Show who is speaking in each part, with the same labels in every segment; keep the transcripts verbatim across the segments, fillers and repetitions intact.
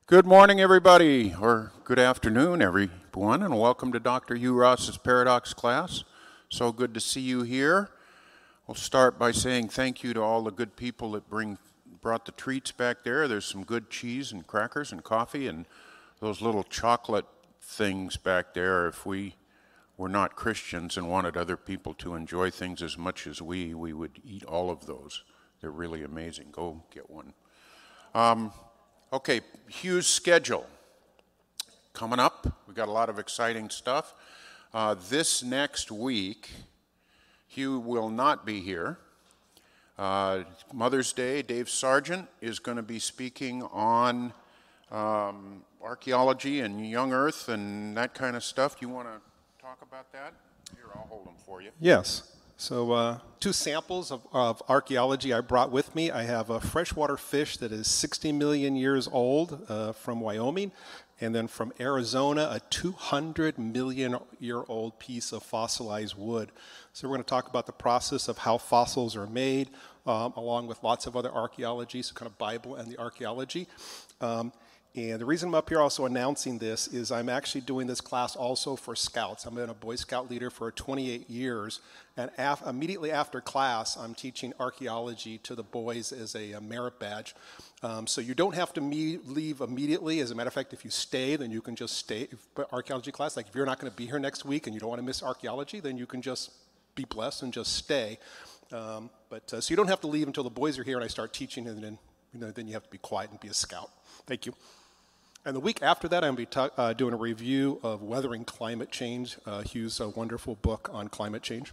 Speaker 1: Good morning, everybody, or good afternoon, everyone, and welcome to Doctor Hugh Ross's Paradox class. So good to see you here. We'll start by saying thank you to all the good people that bring brought the treats back there. There's some good cheese and crackers and coffee and those little chocolate things back there. If we were not Christians and wanted other people to enjoy things as much as we, we would eat all of those. They're really amazing. Go get one. Um, Okay, Hugh's schedule. Coming up, we've got a lot of exciting stuff. Uh, this next week, Hugh will not be here. Uh, Mother's Day, Dave Sargent is going to be speaking on um, archaeology and young earth and that kind of stuff. Do you want to talk about that? Here, I'll hold them for you.
Speaker 2: Yes. So uh, two samples of, of archaeology I brought with me. I have a freshwater fish that is sixty million years old uh, from Wyoming, and then from Arizona, a two hundred million year old piece of fossilized wood. So we're going to talk about the process of how fossils are made, um, along with lots of other archaeology, so kind of Bible and the archaeology. Um, And the reason I'm up here also announcing this is I'm actually doing this class also for Scouts. I've been a Boy Scout leader for twenty-eight years, and af- immediately after class, I'm teaching archaeology to the boys as a, a merit badge. Um, so you don't have to me- leave immediately. As a matter of fact, if you stay, then you can just stay. If, archaeology class, like if you're not going to be here next week and you don't want to miss archaeology, then you can just be blessed and just stay. Um, but uh, so you don't have to leave until the boys are here and I start teaching, and then you know then you have to be quiet and be a scout. Thank you. And the week after that, I'm going to be ta- uh, doing a review of Weathering Climate Change, uh, Hugh's uh, wonderful book on climate change.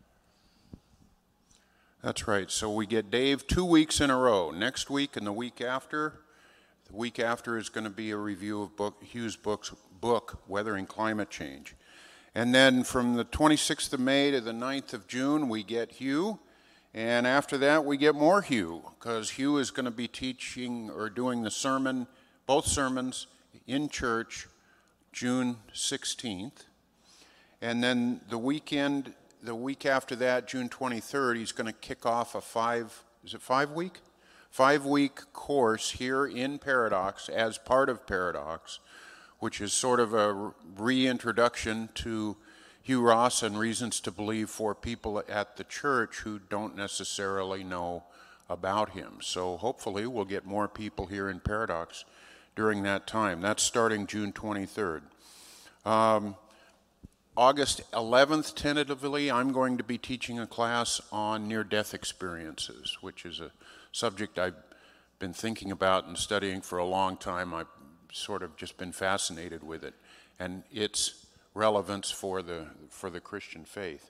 Speaker 1: That's right. So we get Dave two weeks in a row. Next week and the week after. The week after is going to be a review of book, Hugh's book's book, Weathering Climate Change. And then from the twenty-sixth of May to the ninth of June, we get Hugh. And after that, we get more Hugh, because Hugh is going to be teaching or doing the sermon, both sermons in church, June sixteenth. And then the weekend, the week after that, June twenty-third, he's going to kick off a five, is it five week? Five week course here in Paradox as part of Paradox, which is sort of a reintroduction to Hugh Ross and reasons to believe for people at the church who don't necessarily know about him. So hopefully we'll get more people here in Paradox during that time. That's starting June twenty-third. Um, August eleventh, tentatively, I'm going to be teaching a class on near-death experiences, which is a subject I've been thinking about and studying for a long time. I've sort of just been fascinated with it and its relevance for the for the Christian faith.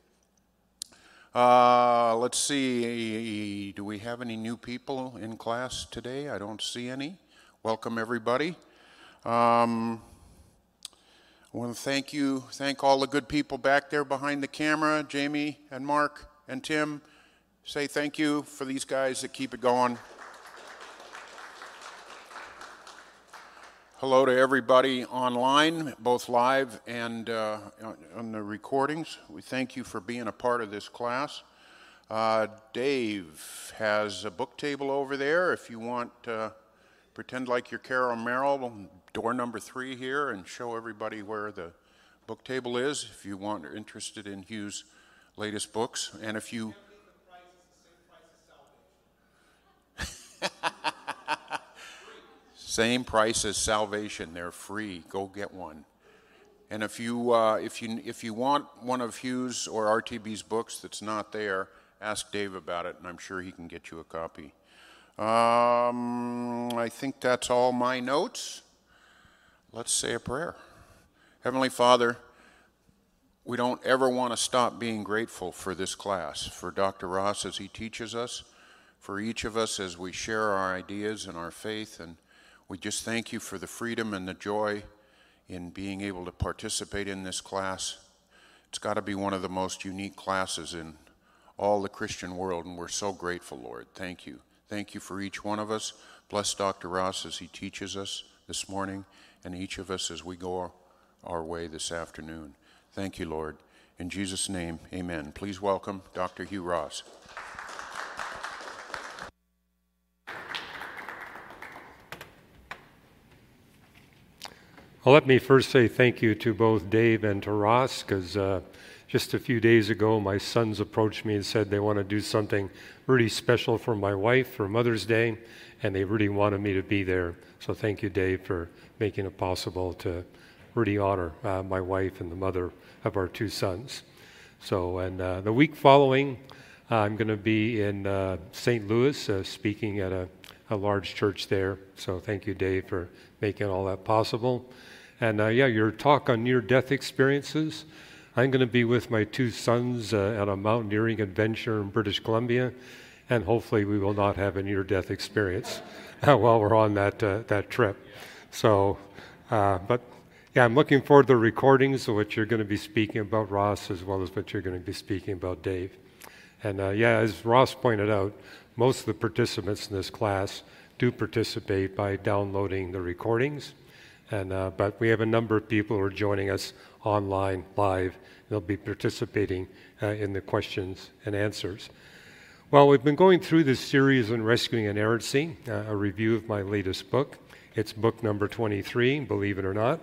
Speaker 1: Uh, let's see, do we have any new people in class today? I don't see any. Welcome, everybody. Um, I want to thank you, thank all the good people back there behind the camera, Jamie and Mark and Tim. Say thank you for these guys that keep it going. Hello to everybody online, both live and uh, on the recordings. We thank you for being a part of this class. Uh, Dave has a book table over there if you want uh, pretend like you're Carol Merrill, door number three here, and show everybody where the book table is if you want are interested in Hugh's latest books. And if you same price as salvation, they're free. Go get one. And if you uh, if you if you want one of Hugh's or R T B's books that's not there, ask Dave about it, and I'm sure he can get you a copy. Um, I think that's all my notes. Let's say a prayer. Heavenly Father, we don't ever want to stop being grateful for this class, for Doctor Ross as he teaches us, for each of us as we share our ideas and our faith, and we just thank you for the freedom and the joy in being able to participate in this class. It's got to be one of the most unique classes in all the Christian world, and we're so grateful, Lord. Thank you. Thank you for each one of us. Bless Doctor Ross as he teaches us this morning, and each of us as we go our, our way this afternoon. Thank you, Lord. In Jesus' name, amen. Please welcome Doctor Hugh Ross.
Speaker 3: Well, let me first say thank you to both Dave and to Ross, because uh, just a few days ago, my sons approached me and said they want to do something really special for my wife for Mother's Day, and they really wanted me to be there. So thank you, Dave, for making it possible to really honor uh, my wife and the mother of our two sons. So, and uh, the week following, uh, I'm going to be in uh, Saint Louis uh, speaking at a, a large church there. So thank you, Dave, for making all that possible. And uh, yeah, your talk on near-death experiences, I'm going to be with my two sons uh, at a mountaineering adventure in British Columbia, and hopefully we will not have a near-death experience uh, while we're on that uh, that trip. So, uh, but yeah, I'm looking forward to the recordings of what you're going to be speaking about, Ross, as well as what you're going to be speaking about, Dave. And uh, yeah, as Ross pointed out, most of the participants in this class do participate by downloading the recordings. And, uh, but we have a number of people who are joining us online, live. They'll be participating uh, in the questions and answers. Well, we've been going through this series on rescuing inerrancy, uh, a review of my latest book. It's book number twenty-three, believe it or not.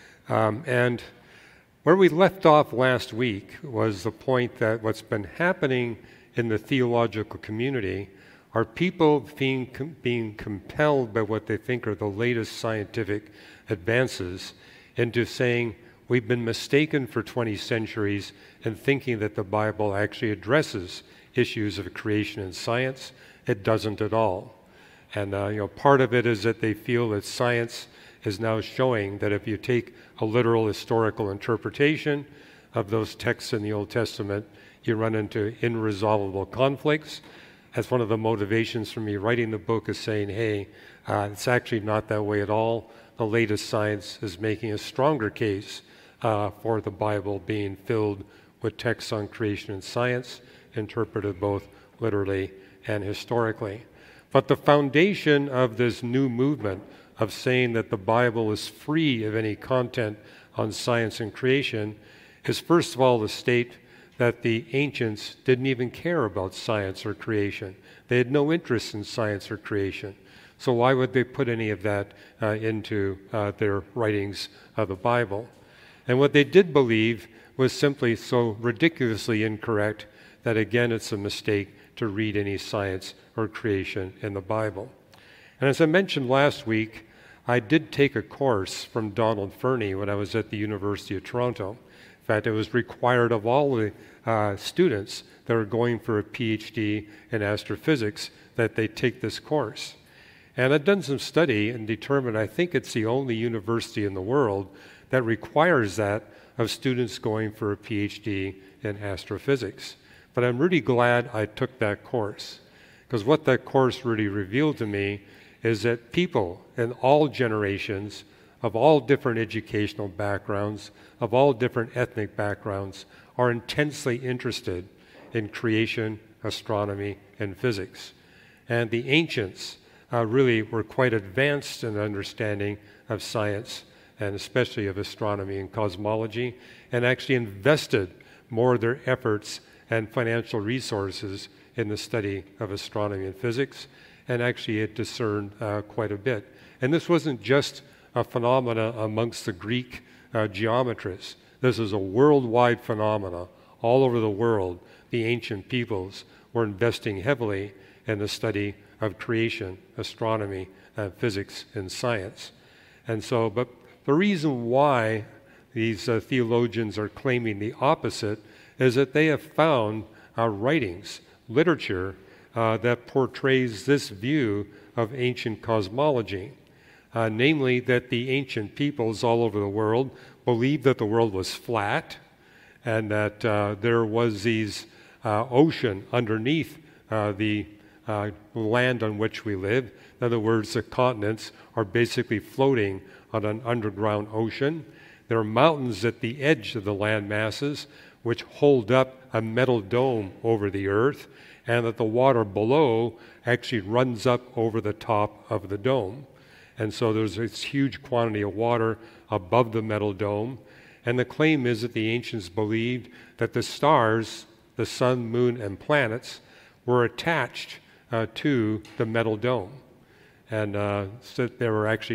Speaker 3: Um, and where we left off last week was the point that what's been happening in the theological community are people being, com- being compelled by what they think are the latest scientific advances into saying we've been mistaken for twenty centuries in thinking that the Bible actually addresses issues of creation and science. It doesn't at all. And uh, you know, part of it is that they feel that science is now showing that if you take a literal historical interpretation of those texts in the Old Testament, you run into irresolvable conflicts. That's one of the motivations for me writing the book, is saying, hey, uh, it's actually not that way at all. The latest science is making a stronger case uh, for the Bible being filled with texts on creation and science, interpreted both literally and historically. But the foundation of this new movement of saying that the Bible is free of any content on science and creation is, first of all, the state that the ancients didn't even care about science or creation. They had no interest in science or creation. So why would they put any of that uh, into uh, their writings of the Bible? And what they did believe was simply so ridiculously incorrect that, again, it's a mistake to read any science or creation in the Bible. And as I mentioned last week, I did take a course from Donald Fernie when I was at the University of Toronto. In fact, it was required of all the uh, students that are going for a P H D in astrophysics that they take this course. And I've done some study and determined I think it's the only university in the world that requires that of students going for a P H D in astrophysics. But I'm really glad I took that course, because what that course really revealed to me is that people in all generations, of all different educational backgrounds, of all different ethnic backgrounds, are intensely interested in creation, astronomy, and physics. And the ancients uh, really were quite advanced in understanding of science, and especially of astronomy and cosmology, and actually invested more of their efforts and financial resources in the study of astronomy and physics, and actually it discerned uh, quite a bit. And this wasn't just a phenomena amongst the Greek uh, geometrists. This is a worldwide phenomena. All over the world, the ancient peoples were investing heavily in the study of creation, astronomy, uh, physics, and science. And so, but the reason why these uh, theologians are claiming the opposite is that they have found uh, writings, literature, uh, that portrays this view of ancient cosmology. Uh, namely, that the ancient peoples all over the world believed that the world was flat, and that uh, there was these uh, ocean underneath uh, the uh, land on which we live. In other words, the continents are basically floating on an underground ocean. There are mountains at the edge of the land masses which hold up a metal dome over the earth, and that the water below actually runs up over the top of the dome. And so there's this huge quantity of water above the metal dome. And the claim is that the ancients believed that the stars, the sun, moon, and planets, were attached uh, to the metal dome. And uh, so they were actually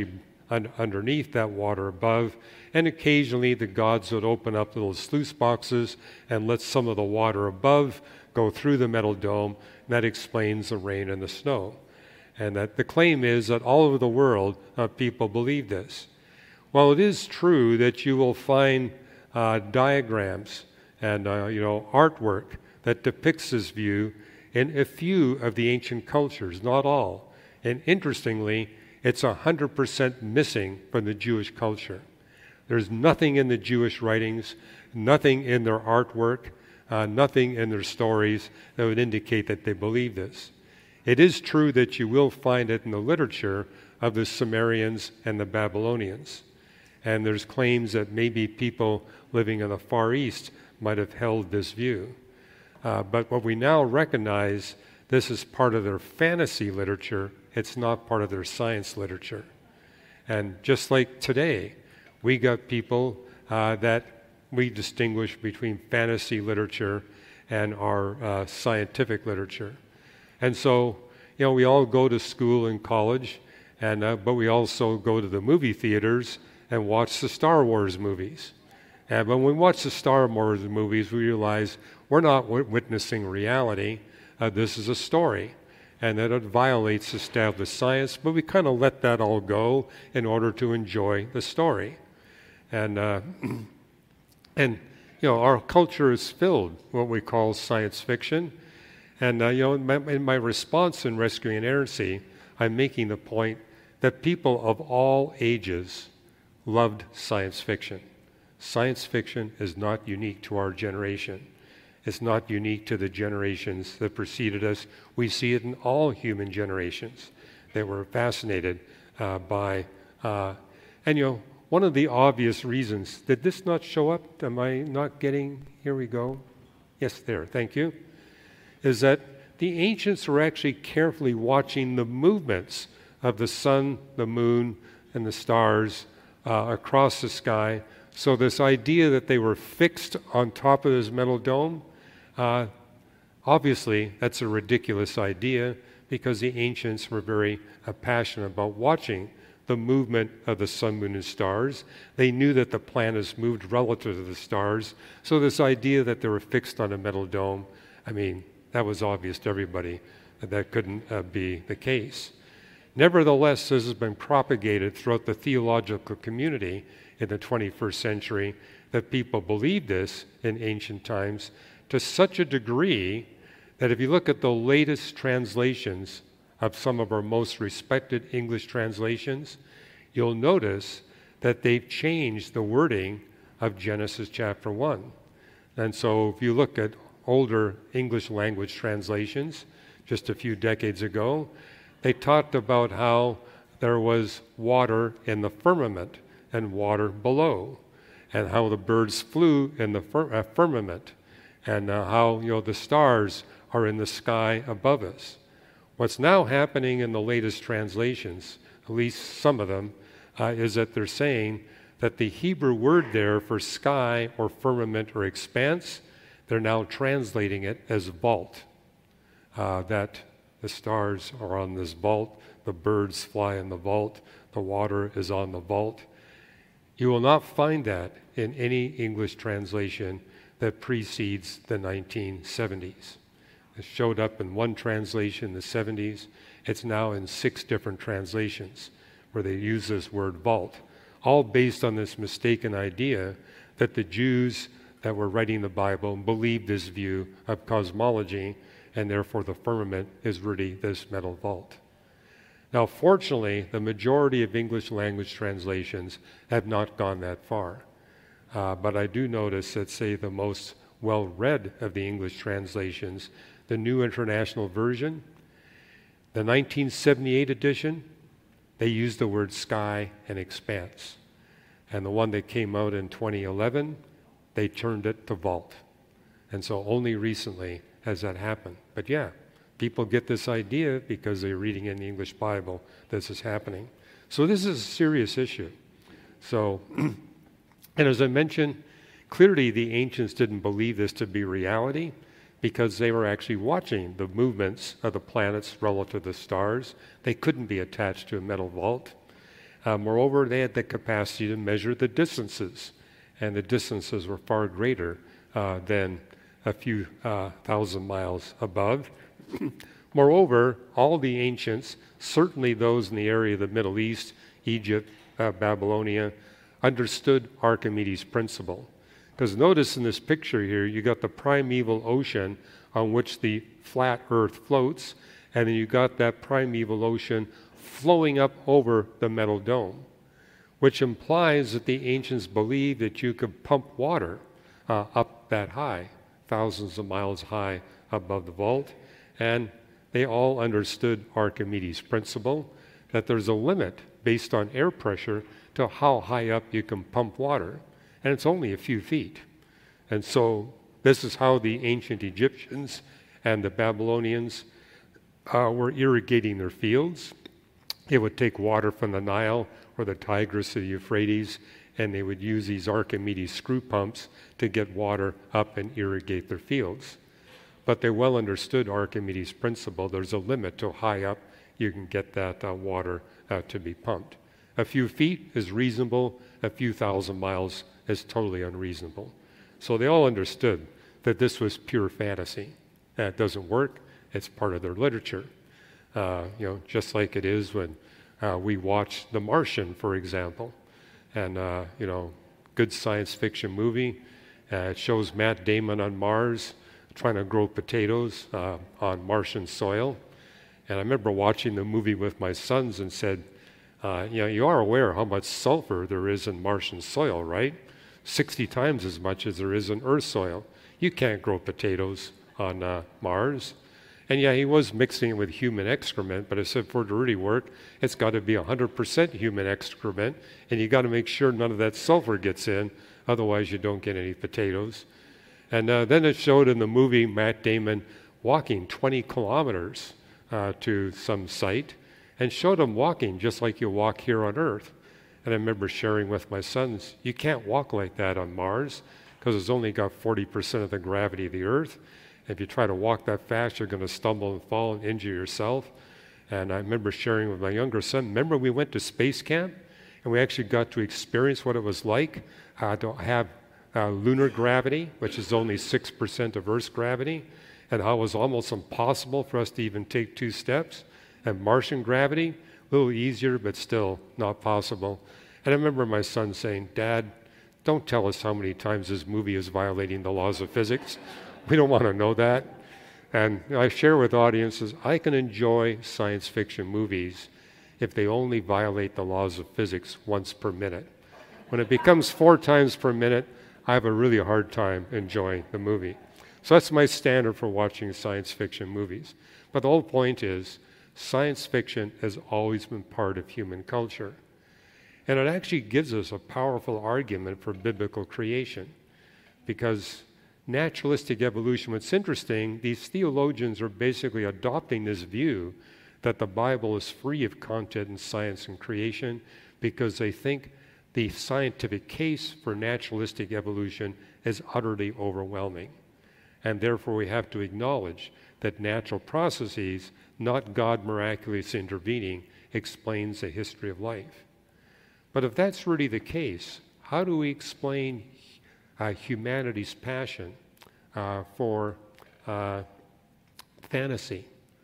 Speaker 3: un- underneath that water above, and occasionally the gods would open up little sluice boxes and let some of the water above go through the metal dome, and that explains the rain and the snow. And that the claim is that all over the world uh, people believe this. Well, it is true that you will find uh, diagrams and uh, you know artwork that depicts this view in a few of the ancient cultures, not all. And interestingly, it's one hundred percent missing from the Jewish culture. There's nothing in the Jewish writings, nothing in their artwork, uh, nothing in their stories that would indicate that they believe this. It is true that you will find it in the literature of the Sumerians and the Babylonians. And there's claims that maybe people living in the Far East might have held this view. Uh, but what we now recognize, this is part of their fantasy literature. It's not part of their science literature. And just like today, we got people uh, that we distinguish between fantasy literature and our uh, scientific literature. And so, you know, we all go to school and college, and uh, but we also go to the movie theaters and watch the Star Wars movies. And when we watch the Star Wars movies, we realize we're not w- witnessing reality. Uh, this is a story, and that it violates established science, but we kind of let that all go in order to enjoy the story. And, uh, and you know, our culture is filled with what we call science fiction. And, uh, you know, in my, in my response in Rescuing Inerrancy, I'm making the point that people of all ages loved science fiction. Science fiction is not unique to our generation. It's not unique to the generations that preceded us. We see it in all human generations that were fascinated uh, by, uh, and you know, one of the obvious reasons, did this not show up? Am I not getting, here we go. Yes, there, thank you. Is that the ancients were actually carefully watching the movements of the sun, the moon, and the stars uh, across the sky. So this idea that they were fixed on top of this metal dome, uh, obviously that's a ridiculous idea because the ancients were very uh, passionate about watching the movement of the sun, moon, and stars. They knew that the planets moved relative to the stars. So this idea that they were fixed on a metal dome, I mean, that was obvious to everybody that that couldn't uh, be the case. Nevertheless, this has been propagated throughout the theological community in the twenty-first century that people believed this in ancient times to such a degree that if you look at the latest translations of some of our most respected English translations, you'll notice that they've changed the wording of Genesis chapter one. And so if you look at older English language translations just a few decades ago, they talked about how there was water in the firmament and water below, and how the birds flew in the fir- uh, firmament, and uh, how you know the stars are in the sky above us. What's now happening in the latest translations, at least some of them, uh, is that they're saying that the Hebrew word there for sky or firmament or expanse, they're now translating it as vault, uh, that the stars are on this vault, the birds fly in the vault, the water is on the vault. You will not find that in any English translation that precedes the nineteen seventies. It showed up in one translation in the seventies. It's now in six different translations where they use this word vault, all based on this mistaken idea that the Jews that were writing the Bible believed this view of cosmology, and therefore the firmament is really this metal vault. Now, fortunately, the majority of English language translations have not gone that far. Uh, but I do notice that, say, the most well-read of the English translations, the New International Version, the nineteen seventy-eight edition, they used the word sky and expanse. And the one that came out in twenty eleven, they turned it to vault. And so only recently has that happened. But yeah, people get this idea because they're reading in the English Bible this is happening. So this is a serious issue. So, and as I mentioned, clearly the ancients didn't believe this to be reality because they were actually watching the movements of the planets relative to the stars. They couldn't be attached to a metal vault. Uh, moreover, they had the capacity to measure the distances, and the distances were far greater uh, than a few uh, thousand miles above. Moreover, all the ancients, certainly those in the area of the Middle East, Egypt, uh, Babylonia, understood Archimedes' principle. Because notice in this picture here, you got the primeval ocean on which the flat earth floats, and then you got that primeval ocean flowing up over the metal dome, which implies that the ancients believed that you could pump water uh, up that high, thousands of miles high above the vault. And they all understood Archimedes' principle, that there's a limit based on air pressure to how high up you can pump water. And it's only a few feet. And so this is how the ancient Egyptians and the Babylonians uh, were irrigating their fields. They would take water from the Nile or the Tigris or the Euphrates, and they would use these Archimedes screw pumps to get water up and irrigate their fields. But they well understood Archimedes' principle. There's a limit to how high up you can get that uh, water uh, to be pumped. A few feet is reasonable. A few thousand miles is totally unreasonable. So they all understood that this was pure fantasy. That doesn't work. It's part of their literature. Uh, you know, just like it is when uh, we watch The Martian, for example, and uh, you know, good science fiction movie. Uh, it shows Matt Damon on Mars trying to grow potatoes uh, on Martian soil. And I remember watching the movie with my sons and said, uh, you know, you are aware how much sulfur there is in Martian soil, right? sixty times as much as there is in Earth soil. You can't grow potatoes on uh, Mars. And yeah, he was mixing it with human excrement, but I said for it to really work, it's got to be one hundred percent human excrement, and you got to make sure none of that sulfur gets in, otherwise you don't get any potatoes. And uh, then it showed in the movie Matt Damon walking twenty kilometers uh, to some site, and showed him walking just like you walk here on Earth. And I remember sharing with my sons, you can't walk like that on Mars, because it's only got forty percent of the gravity of the Earth. If you try to walk that fast, you're going to stumble and fall and injure yourself. And I remember sharing with my younger son, remember we went to space camp, and we actually got to experience what it was like uh, to have uh, lunar gravity, which is only six percent of Earth's gravity, and how it was almost impossible for us to even take two steps. And Martian gravity, a little easier, but still not possible. And I remember my son saying, Dad, don't tell us how many times this movie is violating the laws of physics. We don't want to know that. And I share with audiences, I can enjoy science fiction movies if they only violate the laws of physics once per minute. When it becomes four times per minute, I have a really hard time enjoying the movie. So that's my standard for watching science fiction movies. But the whole point is, science fiction has always been part of human culture. And it actually gives us a powerful argument for biblical creation, because naturalistic evolution, what's interesting, these theologians are basically adopting this view that the Bible is free of content in science and creation, because they think the scientific case for naturalistic evolution is utterly overwhelming. And therefore we have to acknowledge that natural processes, not God miraculously intervening, explains the history of life. But if that's really the case, how do we explain Uh, humanity's passion uh, for uh, fantasy?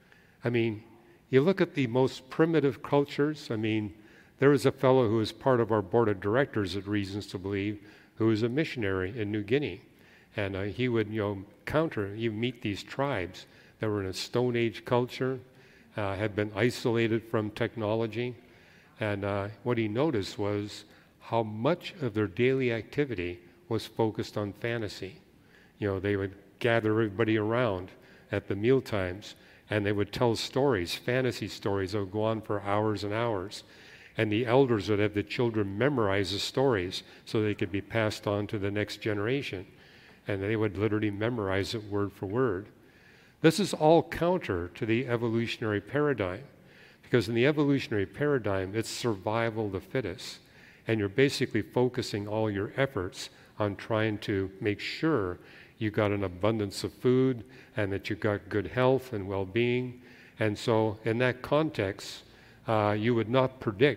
Speaker 3: I mean, you look at the most primitive cultures. I mean, there was a fellow who was part of our board of directors at Reasons to Believe, who was a missionary in New Guinea. And uh, he would, you know, counter, you meet these tribes that were in a Stone Age culture, uh, had been isolated from technology. And uh, what he noticed was how much of their daily activity was focused on fantasy. You know, they would gather everybody around at the meal times, and they would tell stories, fantasy stories that would go on for hours and hours. And the elders would have the children memorize the stories so they could be passed on to the next generation. And they would literally memorize it word for word. This is all counter to the evolutionary paradigm, because in the evolutionary paradigm, it's survival of the fittest. And you're basically focusing all your efforts on trying to make sure you got an abundance of food and that you got good health and well-being. And so in that context, uh, you would not predict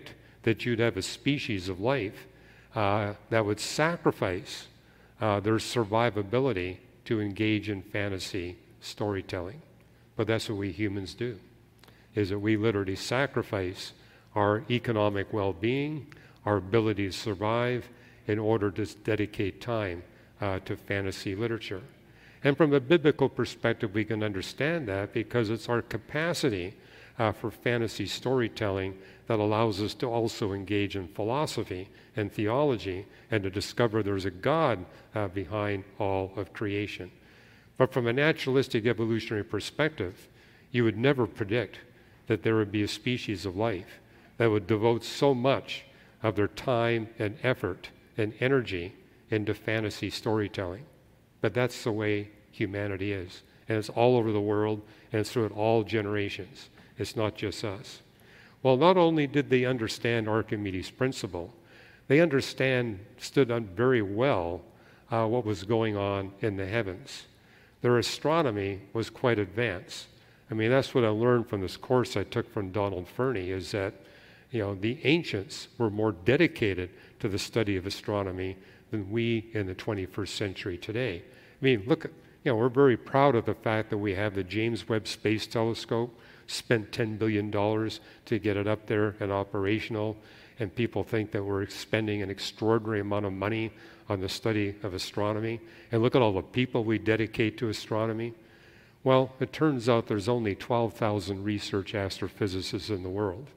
Speaker 3: that you'd have a species of life uh, that would sacrifice uh, their survivability to engage in fantasy storytelling. But that's what we humans do, is that we literally sacrifice our economic well-being, our ability to survive, in order to dedicate time uh, to fantasy literature. And from a biblical perspective, we can understand that because it's our capacity uh, for fantasy storytelling that allows us to also engage in philosophy and theology and to discover there's a God uh, behind all of creation. But from a naturalistic evolutionary perspective, you would never predict that there would be a species of life that would devote so much of their time and effort and energy into fantasy storytelling. But that's the way humanity is. And it's all over the world, and it's throughout all generations. It's not just us. Well, not only did they understand Archimedes' principle, they understand, stood on very well uh, what was going on in the heavens. Their astronomy was quite advanced. I mean, that's what I learned from this course I took from Donald Fernie, is that, you know, the ancients were more dedicated to the study of astronomy than we in the twenty-first century today. I mean, look, at, you know, we're very proud of the fact that we have the James Webb Space Telescope, spent ten billion dollars to get it up there and operational, and people think that we're spending an extraordinary amount of money on the study of astronomy. And look at all the people we dedicate to astronomy. Well, it turns out there's only twelve thousand research astrophysicists in the world.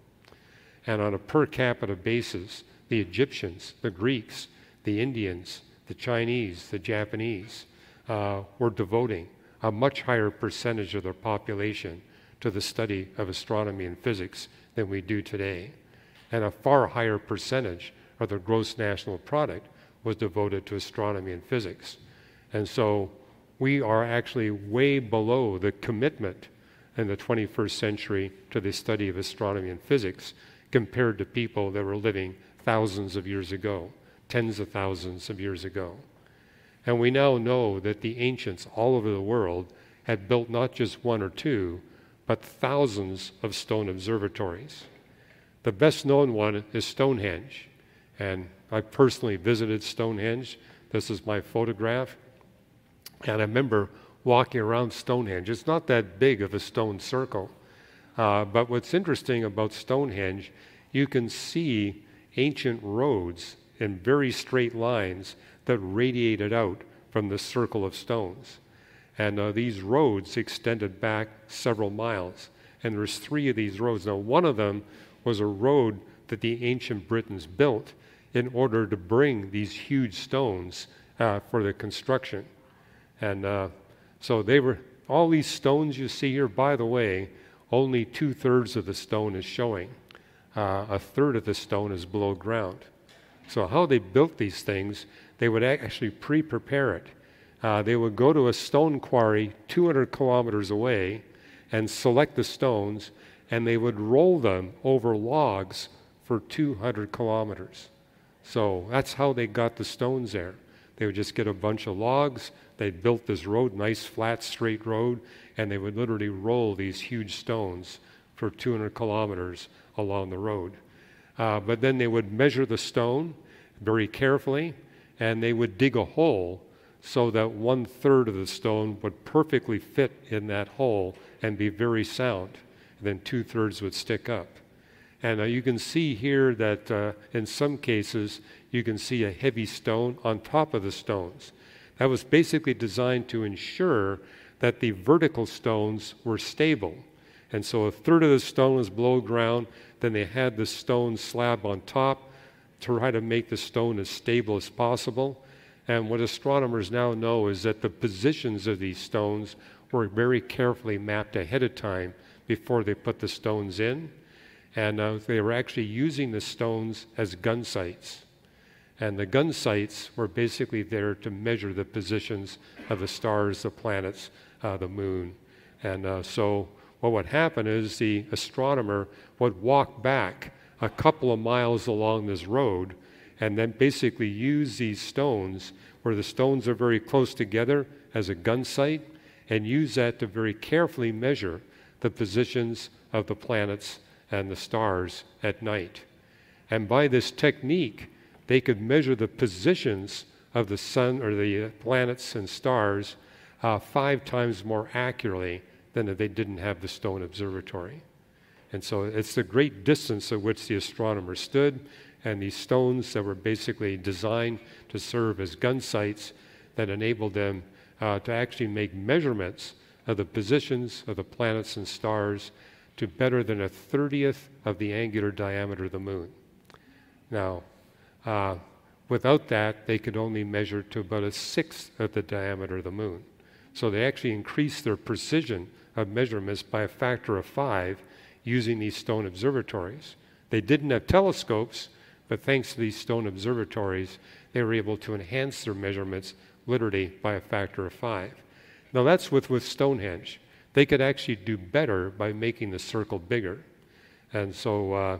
Speaker 3: And on a per capita basis, the Egyptians, the Greeks, the Indians, the Chinese, the Japanese uh, were devoting a much higher percentage of their population to the study of astronomy and physics than we do today. And a far higher percentage of their gross national product was devoted to astronomy and physics. And so we are actually way below the commitment in the twenty-first century to the study of astronomy and physics compared to people that were living thousands of years ago, tens of thousands of years ago. And we now know that the ancients all over the world had built not just one or two, but thousands of stone observatories. The best known one is Stonehenge. And I personally visited Stonehenge. This is my photograph. And I remember walking around Stonehenge. It's not that big of a stone circle. Uh, but what's interesting about Stonehenge, you can see ancient roads in very straight lines that radiated out from the circle of stones. And uh, these roads extended back several miles. And there's three of these roads. Now, one of them was a road that the ancient Britons built in order to bring these huge stones uh, for the construction. And uh, so they were, all these stones you see here, by the way, only two-thirds of the stone is showing. Uh, a third of the stone is below ground. So how they built these things, they would actually pre-prepare it. Uh, they would go to a stone quarry two hundred kilometers away and select the stones, and they would roll them over logs for two hundred kilometers. So that's how they got the stones there. They would just get a bunch of logs, they built this road, nice flat straight road, and they would literally roll these huge stones for two hundred kilometers along the road. Uh, but then they would measure the stone very carefully, and they would dig a hole so that one third of the stone would perfectly fit in that hole and be very sound. And then two thirds would stick up. And uh, you can see here that uh, in some cases, you can see a heavy stone on top of the stones. That was basically designed to ensure that the vertical stones were stable. And so a third of the stone was below ground, then they had the stone slab on top to try to make the stone as stable as possible. And what astronomers now know is that the positions of these stones were very carefully mapped ahead of time before they put the stones in. And uh, they were actually using the stones as gun sights. And the gun sights were basically there to measure the positions of the stars, the planets, uh, the moon. And uh, so what would happen is the astronomer would walk back a couple of miles along this road and then basically use these stones where the stones are very close together as a gun sight and use that to very carefully measure the positions of the planets and the stars at night. And by this technique, they could measure the positions of the sun or the planets and stars uh, five times more accurately than if they didn't have the stone observatory. And so it's the great distance at which the astronomers stood, and these stones that were basically designed to serve as gun sights that enabled them uh, to actually make measurements of the positions of the planets and stars to better than a thirtieth of the angular diameter of the moon. Now, uh, without that, they could only measure to about a sixth of the diameter of the moon. So they actually increased their precision of measurements by a factor of five using these stone observatories. They didn't have telescopes, but thanks to these stone observatories, they were able to enhance their measurements literally by a factor of five. Now that's with, with Stonehenge. They could actually do better by making the circle bigger. And so uh,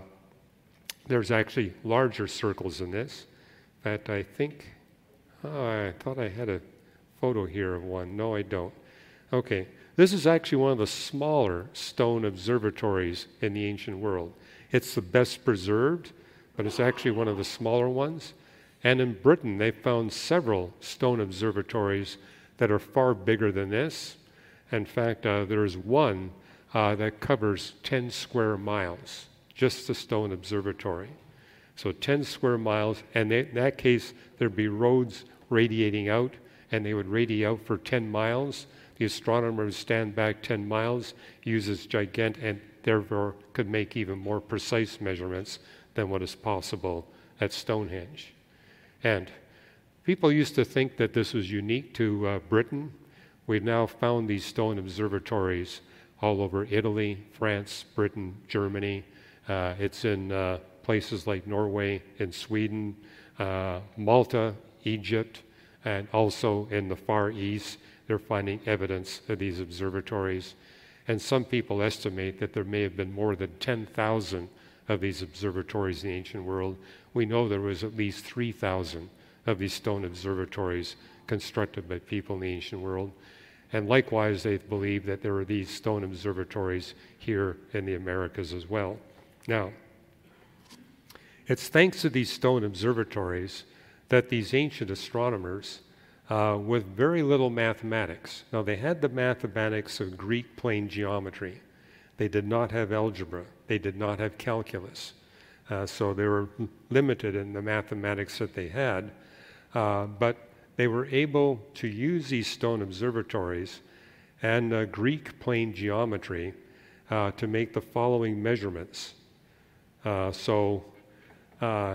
Speaker 3: there's actually larger circles in this. In fact, I think, oh, I thought I had a photo here of one. No, I don't. Okay, this is actually one of the smaller stone observatories in the ancient world. It's the best preserved, but it's actually one of the smaller ones. And in Britain, they found several stone observatories that are far bigger than this. In fact, uh, there's one uh, that covers ten square miles, just the stone observatory. So ten square miles, and they, in that case, there'd be roads radiating out, and they would radiate out for ten miles. The astronomer would stand back ten miles, use this gigantic, and therefore could make even more precise measurements than what is possible at Stonehenge. And people used to think that this was unique to uh, Britain. We've now found these stone observatories all over Italy, France, Britain, Germany. Uh, it's in uh, places like Norway and Sweden, uh, Malta, Egypt, and also in the Far East. They're finding evidence of these observatories. And some people estimate that there may have been more than ten thousand of these observatories in the ancient world. We know there was at least three thousand of these stone observatories constructed by people in the ancient world. And likewise, they believe that there are these stone observatories here in the Americas as well. Now, it's thanks to these stone observatories that these ancient astronomers, uh, with very little mathematics, now they had the mathematics of Greek plane geometry. They did not have algebra. They did not have calculus. Uh, so they were limited in the mathematics that they had. Uh, but they were able to use these stone observatories and uh, Greek plane geometry uh, to make the following measurements. Uh, so uh,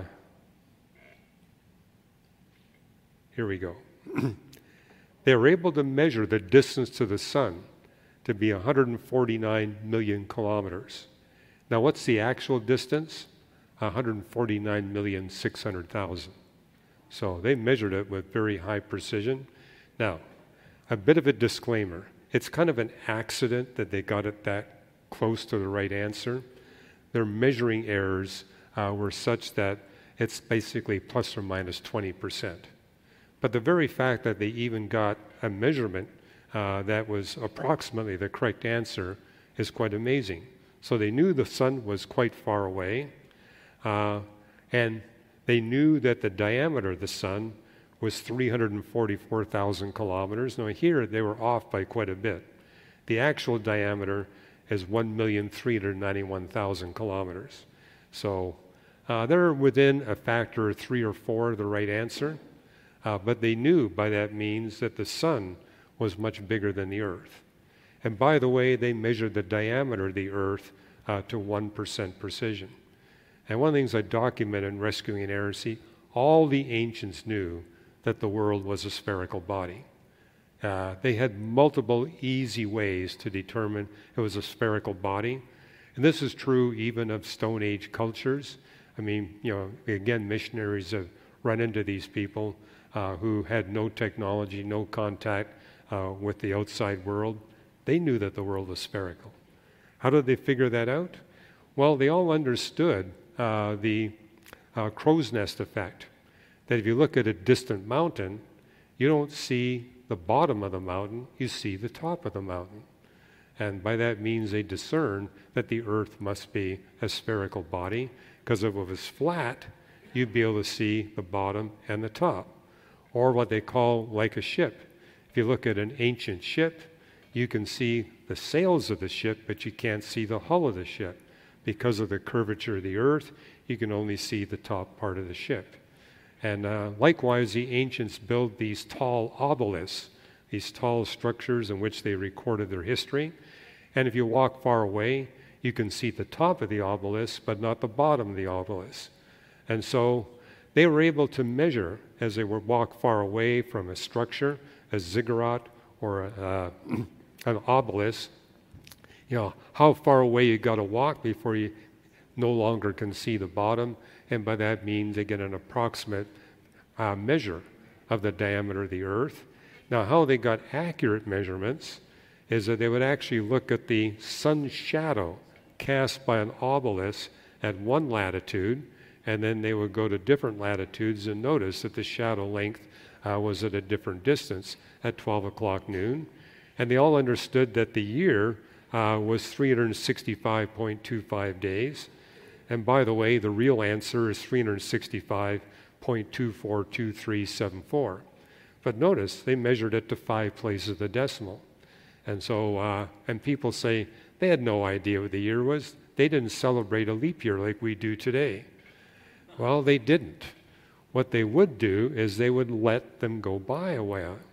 Speaker 3: here we go. They were able to measure the distance to the sun to be one hundred forty-nine million kilometers. Now, what's the actual distance? one hundred forty-nine million six hundred thousand. So they measured it with very high precision. Now, a bit of a disclaimer. It's kind of an accident that they got it that close to the right answer. Their measuring errors uh, were such that it's basically plus or minus twenty percent. But the very fact that they even got a measurement uh, that was approximately the correct answer is quite amazing. So they knew the sun was quite far away, uh, and they knew that the diameter of the sun was three hundred forty-four thousand kilometers. Now here they were off by quite a bit. The actual diameter is one million three hundred ninety-one thousand kilometers. So uh, they're within a factor of three or four of the right answer, uh, but they knew by that means that the sun was much bigger than the earth. And by the way, they measured the diameter of the earth uh, to one percent precision. And one of the things I document in Rescuing Inerrancy, all the ancients knew that the world was a spherical body. Uh, they had multiple easy ways to determine it was a spherical body. And this is true even of Stone Age cultures. I mean, you know, again, missionaries have run into these people uh, who had no technology, no contact uh, with the outside world. They knew that the world was spherical. How did they figure that out? Well, they all understood uh, the uh, crow's nest effect. That if you look at a distant mountain, you don't see the bottom of the mountain, you see the top of the mountain. And by that means they discern that the earth must be a spherical body. because if it was flat, you'd be able to see the bottom and the top, or what they call like a ship. If you look at an ancient ship, you can see the sails of the ship, but you can't see the hull of the ship. Because of the curvature of the earth, you can only see the top part of the ship. And uh, likewise, the ancients built these tall obelisks, these tall structures in which they recorded their history. And if you walk far away, you can see the top of the obelisk, but not the bottom of the obelisk. And so they were able to measure, as they would walk far away from a structure, a ziggurat or a, uh, an obelisk, you know, how far away you got to walk before you no longer can see the bottom. And by that means they get an approximate uh, measure of the diameter of the earth. Now, how they got accurate measurements is that they would actually look at the sun's shadow cast by an obelisk at one latitude, and then they would go to different latitudes and notice that the shadow length uh, was at a different distance at twelve o'clock noon. And they all understood that the year uh, was three hundred sixty-five point two five days. And by the way, the real answer is three hundred sixty-five point two four two three seven four. But notice, they measured it to five places of the decimal. And so, uh, and people say they had no idea what the year was. They didn't celebrate a leap year like we do today. Well, they didn't. What they would do is they would let them go by a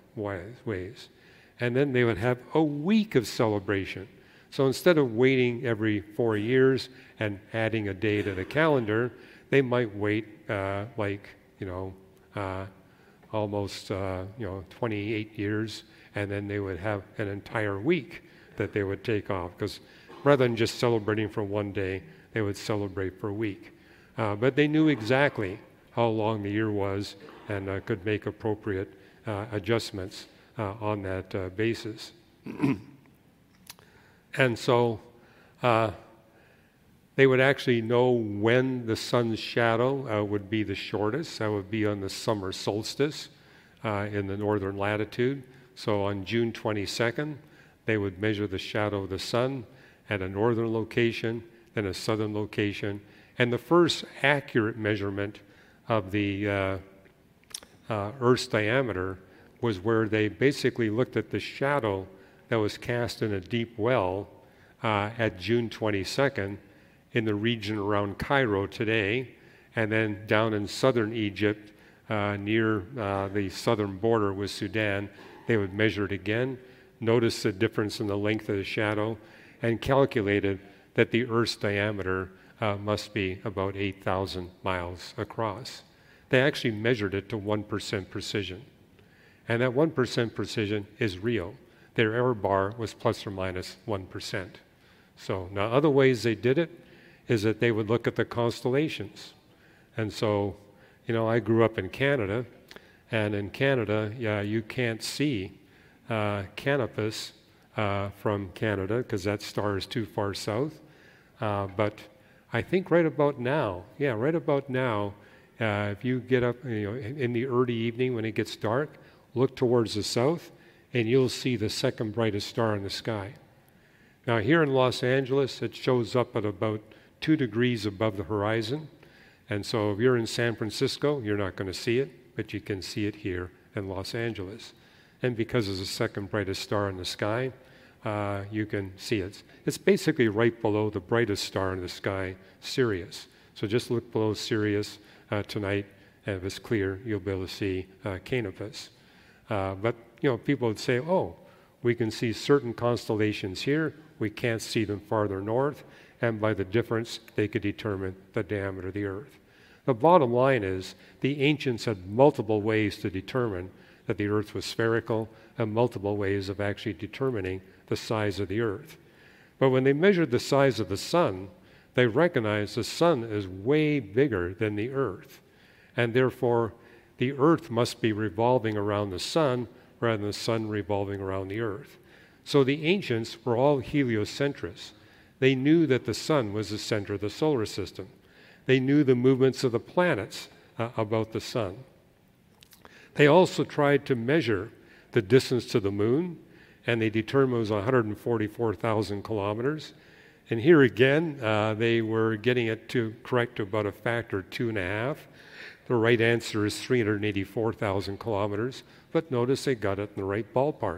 Speaker 3: ways. And then they would have a week of celebration. So instead of waiting every four years and adding a day to the calendar, they might wait uh, like, you know, uh, almost, uh, you know, twenty-eight years, and then they would have an entire week that they would take off. Because rather than just celebrating for one day, they would celebrate for a week. Uh, but they knew exactly how long the year was and uh, could make appropriate uh, adjustments uh, on that uh, basis. And so uh, they would actually know when the sun's shadow uh, would be the shortest. That would be on the summer solstice uh, in the northern latitude. So on June twenty-second, they would measure the shadow of the sun at a northern location, then a southern location. And the first accurate measurement of the uh, uh, Earth's diameter was where they basically looked at the shadow that was cast in a deep well uh, at June twenty-second in the region around Cairo today, and then down in southern Egypt uh, near uh, the southern border with Sudan, they would measure it again, notice the difference in the length of the shadow, and calculated that the Earth's diameter uh, must be about eight thousand miles across. They actually measured it to one percent precision. And that one percent precision is real. Their error bar was plus or minus one percent. So now other ways they did it is that they would look at the constellations. And so, you know, I grew up in Canada, and in Canada, yeah, you can't see uh, Canopus uh, from Canada because that star is too far south. Uh, but I think right about now, yeah, right about now, uh, if you get up, you know, in the early evening when it gets dark, look towards the south, and you'll see the second brightest star in the sky. Now here in Los Angeles, it shows up at about two degrees above the horizon. And so if you're in San Francisco, you're not going to see it, but you can see it here in Los Angeles. And because it's the second brightest star in the sky, uh, you can see it. It's basically right below the brightest star in the sky, Sirius. So just look below Sirius uh, tonight, and if it's clear, you'll be able to see uh, Canopus. Uh, but, you know, people would say, oh, we can see certain constellations here, we can't see them farther north, and by the difference, they could determine the diameter of the Earth. The bottom line is, the ancients had multiple ways to determine that the Earth was spherical, and multiple ways of actually determining the size of the Earth. But when they measured the size of the sun, they recognized the sun is way bigger than the Earth, and therefore, the Earth must be revolving around the sun rather than the sun revolving around the Earth. So the ancients were all heliocentrists. They knew that the sun was the center of the solar system. They knew the movements of the planets uh, about the sun. They also tried to measure the distance to the moon, and they determined it was one hundred forty-four thousand kilometers. And here again, uh, they were getting it to correct to about a factor two and a half. The right answer is three hundred eighty-four thousand kilometers, but notice they got it in the right ballpark.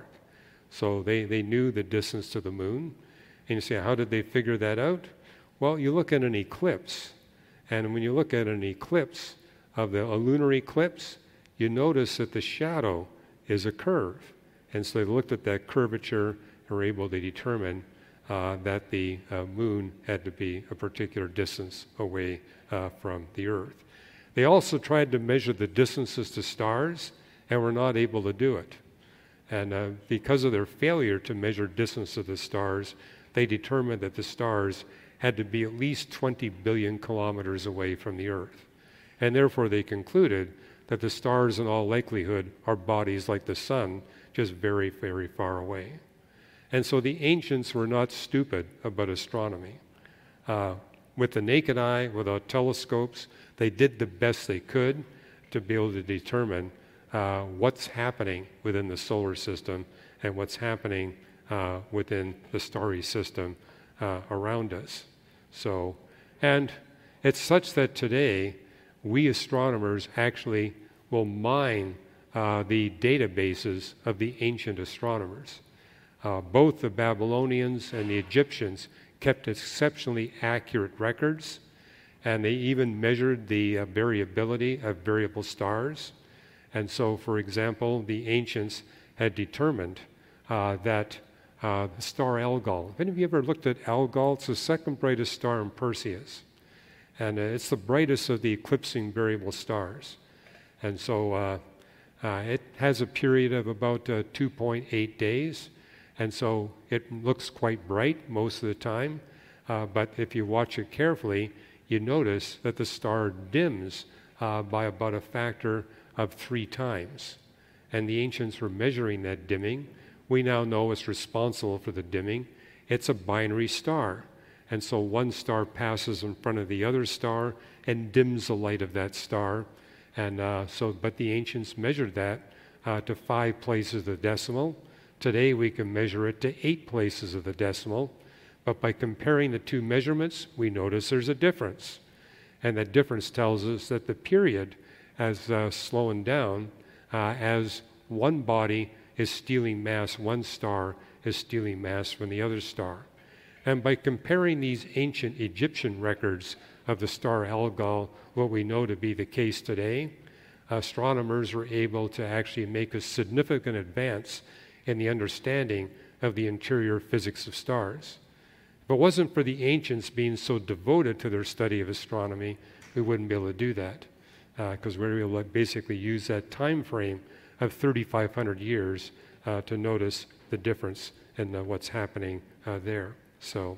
Speaker 3: So they, they knew the distance to the moon. And you say, how did they figure that out? Well, you look at an eclipse, and when you look at an eclipse of the a lunar eclipse, you notice that the shadow is a curve. And so they looked at that curvature and were able to determine uh, that the uh, moon had to be a particular distance away uh, from the Earth. They also tried to measure the distances to stars and were not able to do it. And uh, because of their failure to measure distance of the stars, they determined that the stars had to be at least twenty billion kilometers away from the Earth. And therefore they concluded that the stars in all likelihood are bodies like the sun, just very, very far away. And so the ancients were not stupid about astronomy. Uh, with the naked eye, without telescopes, they did the best they could to be able to determine uh, what's happening within the solar system and what's happening uh, within the starry system uh, around us. So, and it's such that today, we astronomers actually will mine uh, the databases of the ancient astronomers. Uh, both the Babylonians and the Egyptians kept exceptionally accurate records, and they even measured the uh, variability of variable stars. And so, for example, the ancients had determined uh, that uh, the star Algol, have any of you ever looked at Algol? It's the second brightest star in Perseus. And uh, it's the brightest of the eclipsing variable stars. And so uh, uh, it has a period of about uh, two point eight days. And so it looks quite bright most of the time. Uh, but if you watch it carefully, you notice that the star dims uh, by about a factor of three times. And the ancients were measuring that dimming. We now know it's responsible for the dimming. It's a binary star. And so one star passes in front of the other star and dims the light of that star. And uh, so, but the ancients measured that uh, to five places of the decimal. Today we can measure it to eight places of the decimal. But by comparing the two measurements, we notice there's a difference. And that difference tells us that the period is uh, slowing down uh, as one body is stealing mass, one star is stealing mass from the other star. And by comparing these ancient Egyptian records of the star Algol, what we know to be the case today, astronomers were able to actually make a significant advance in the understanding of the interior physics of stars. If it wasn't for the ancients being so devoted to their study of astronomy, we wouldn't be able to do that, because uh, we were able to basically use that time frame of thirty-five hundred years uh, to notice the difference in uh, what's happening uh, there. So,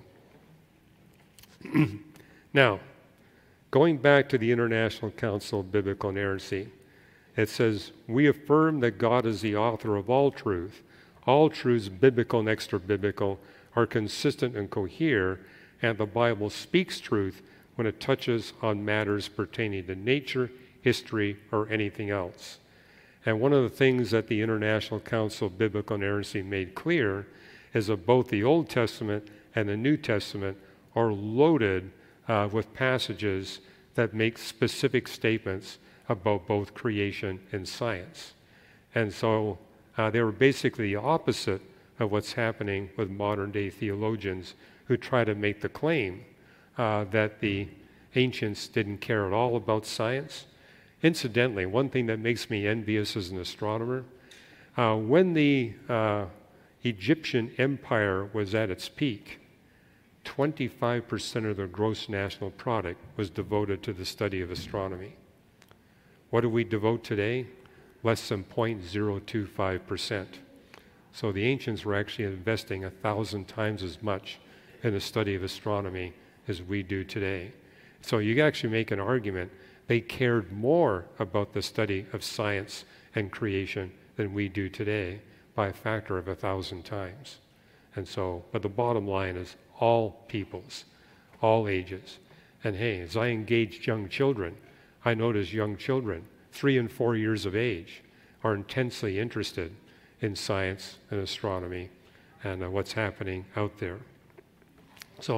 Speaker 3: now, going back to the International Council of Biblical Inerrancy, it says, we affirm that God is the author of all truth. All truths, biblical and extra-biblical, are consistent and cohere, and the Bible speaks truth when it touches on matters pertaining to nature, history, or anything else. And one of the things that the International Council of Biblical Inerrancy made clear is that both the Old Testament and the New Testament are loaded uh, with passages that make specific statements about both creation and science. And so uh, they were basically the opposite of what's happening with modern-day theologians who try to make the claim uh, that the ancients didn't care at all about science. Incidentally, one thing that makes me envious as an astronomer, uh, when the uh, Egyptian empire was at its peak, twenty-five percent of their gross national product was devoted to the study of astronomy. What do we devote today? Less than zero point zero two five percent. So the ancients were actually investing a thousand times as much in the study of astronomy as we do today. So you actually make an argument they cared more about the study of science and creation than we do today by a factor of a thousand times. And so, but the bottom line is all peoples, all ages. And hey, as I engaged young children, I noticed young children, three and four years of age, are intensely interested in science and astronomy and uh, what's happening out there. So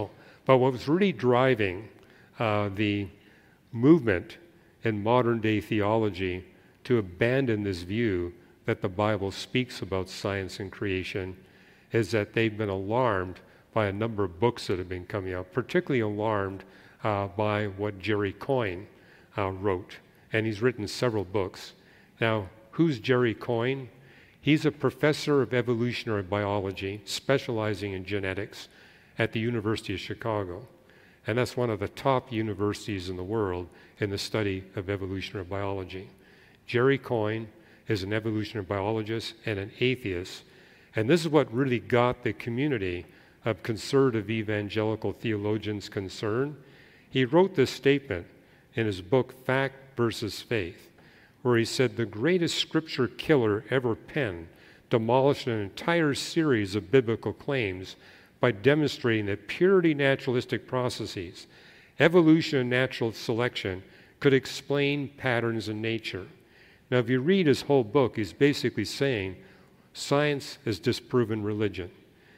Speaker 3: But what was really driving uh, the movement in modern-day theology to abandon this view that the Bible speaks about science and creation is that they've been alarmed by a number of books that have been coming out, particularly alarmed uh, by what Jerry Coyne uh, wrote. And he's written several books. Now, who's Jerry Coyne? He's a professor of evolutionary biology, specializing in genetics at the University of Chicago. And that's one of the top universities in the world in the study of evolutionary biology. Jerry Coyne is an evolutionary biologist and an atheist. And this is what really got the community of conservative evangelical theologians concerned. He wrote this statement in his book, Fact versus Faith, where he said the greatest scripture killer ever penned demolished an entire series of biblical claims by demonstrating that purely naturalistic processes, evolution and natural selection, could explain patterns in nature. Now, if you read his whole book, he's basically saying science has disproven religion,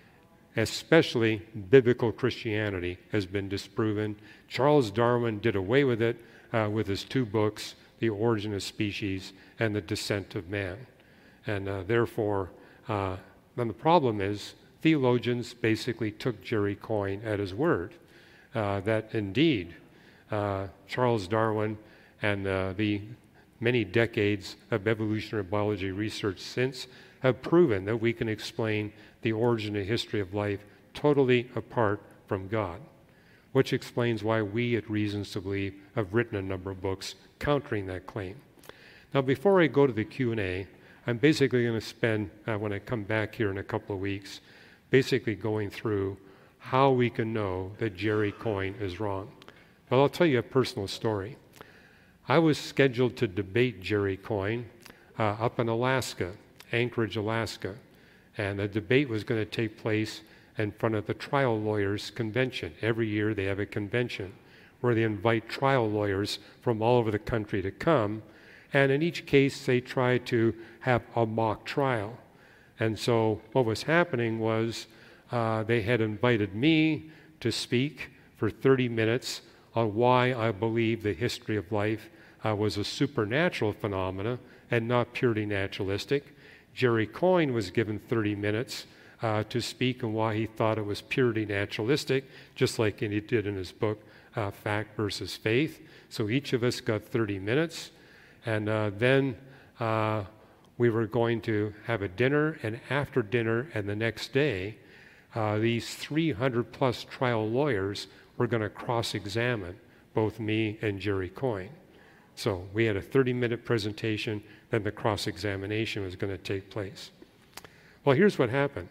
Speaker 3: especially biblical Christianity has been disproven. Charles Darwin did away with it uh, with his two books, The Origin of Species and The Descent of Man. And uh, therefore, uh, then the problem is theologians basically took Jerry Coyne at his word, uh, that indeed uh, Charles Darwin and uh, the many decades of evolutionary biology research since have proven that we can explain the origin and history of life totally apart from God, which explains why we at Reasons to Believe have written a number of books countering that claim. Now, before I go to the Q and A, I'm basically going to spend, uh, when I come back here in a couple of weeks, basically going through how we can know that Jerry Coyne is wrong. But I'll tell you a personal story. I was scheduled to debate Jerry Coyne uh, up in Alaska, Anchorage, Alaska, and the debate was going to take place in front of the Trial Lawyers Convention. Every year they have a convention where they invite trial lawyers from all over the country to come, and in each case they try to have a mock trial. And so what was happening was uh, they had invited me to speak for thirty minutes on why I believe the history of life uh, was a supernatural phenomena and not purely naturalistic. Jerry Coyne was given thirty minutes uh, to speak on why he thought it was purely naturalistic, just like he did in his book, uh, Fact versus Faith. So each of us got thirty minutes. And uh, then uh, we were going to have a dinner, and after dinner and the next day, uh, these three hundred plus trial lawyers were going to cross-examine both me and Jerry Coyne. So we had a thirty minute presentation, then the cross-examination was going to take place. Well, here's what happened.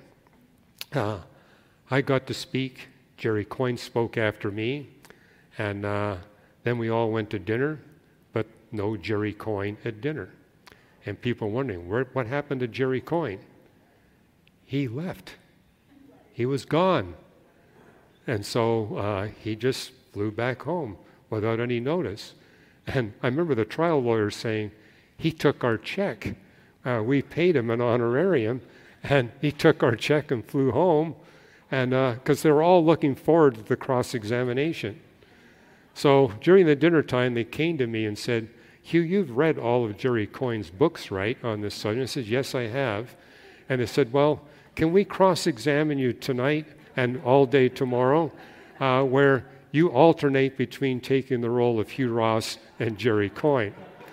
Speaker 3: Uh, I got to speak, Jerry Coyne spoke after me, and uh, then we all went to dinner, but no Jerry Coyne at dinner. And people wondering, where, what happened to Jerry Coyne? He left. He was gone. And so uh, he just flew back home without any notice. And I remember the trial lawyer saying, he took our check. Uh, we paid him an honorarium, and he took our check and flew home, and because uh, they were all looking forward to the cross-examination. So during the dinner time, they came to me and said, Hugh, you've read all of Jerry Coyne's books, right, on this subject? I said, yes, I have. And they said, well, can we cross-examine you tonight and all day tomorrow, uh, where you alternate between taking the role of Hugh Ross and Jerry Coyne?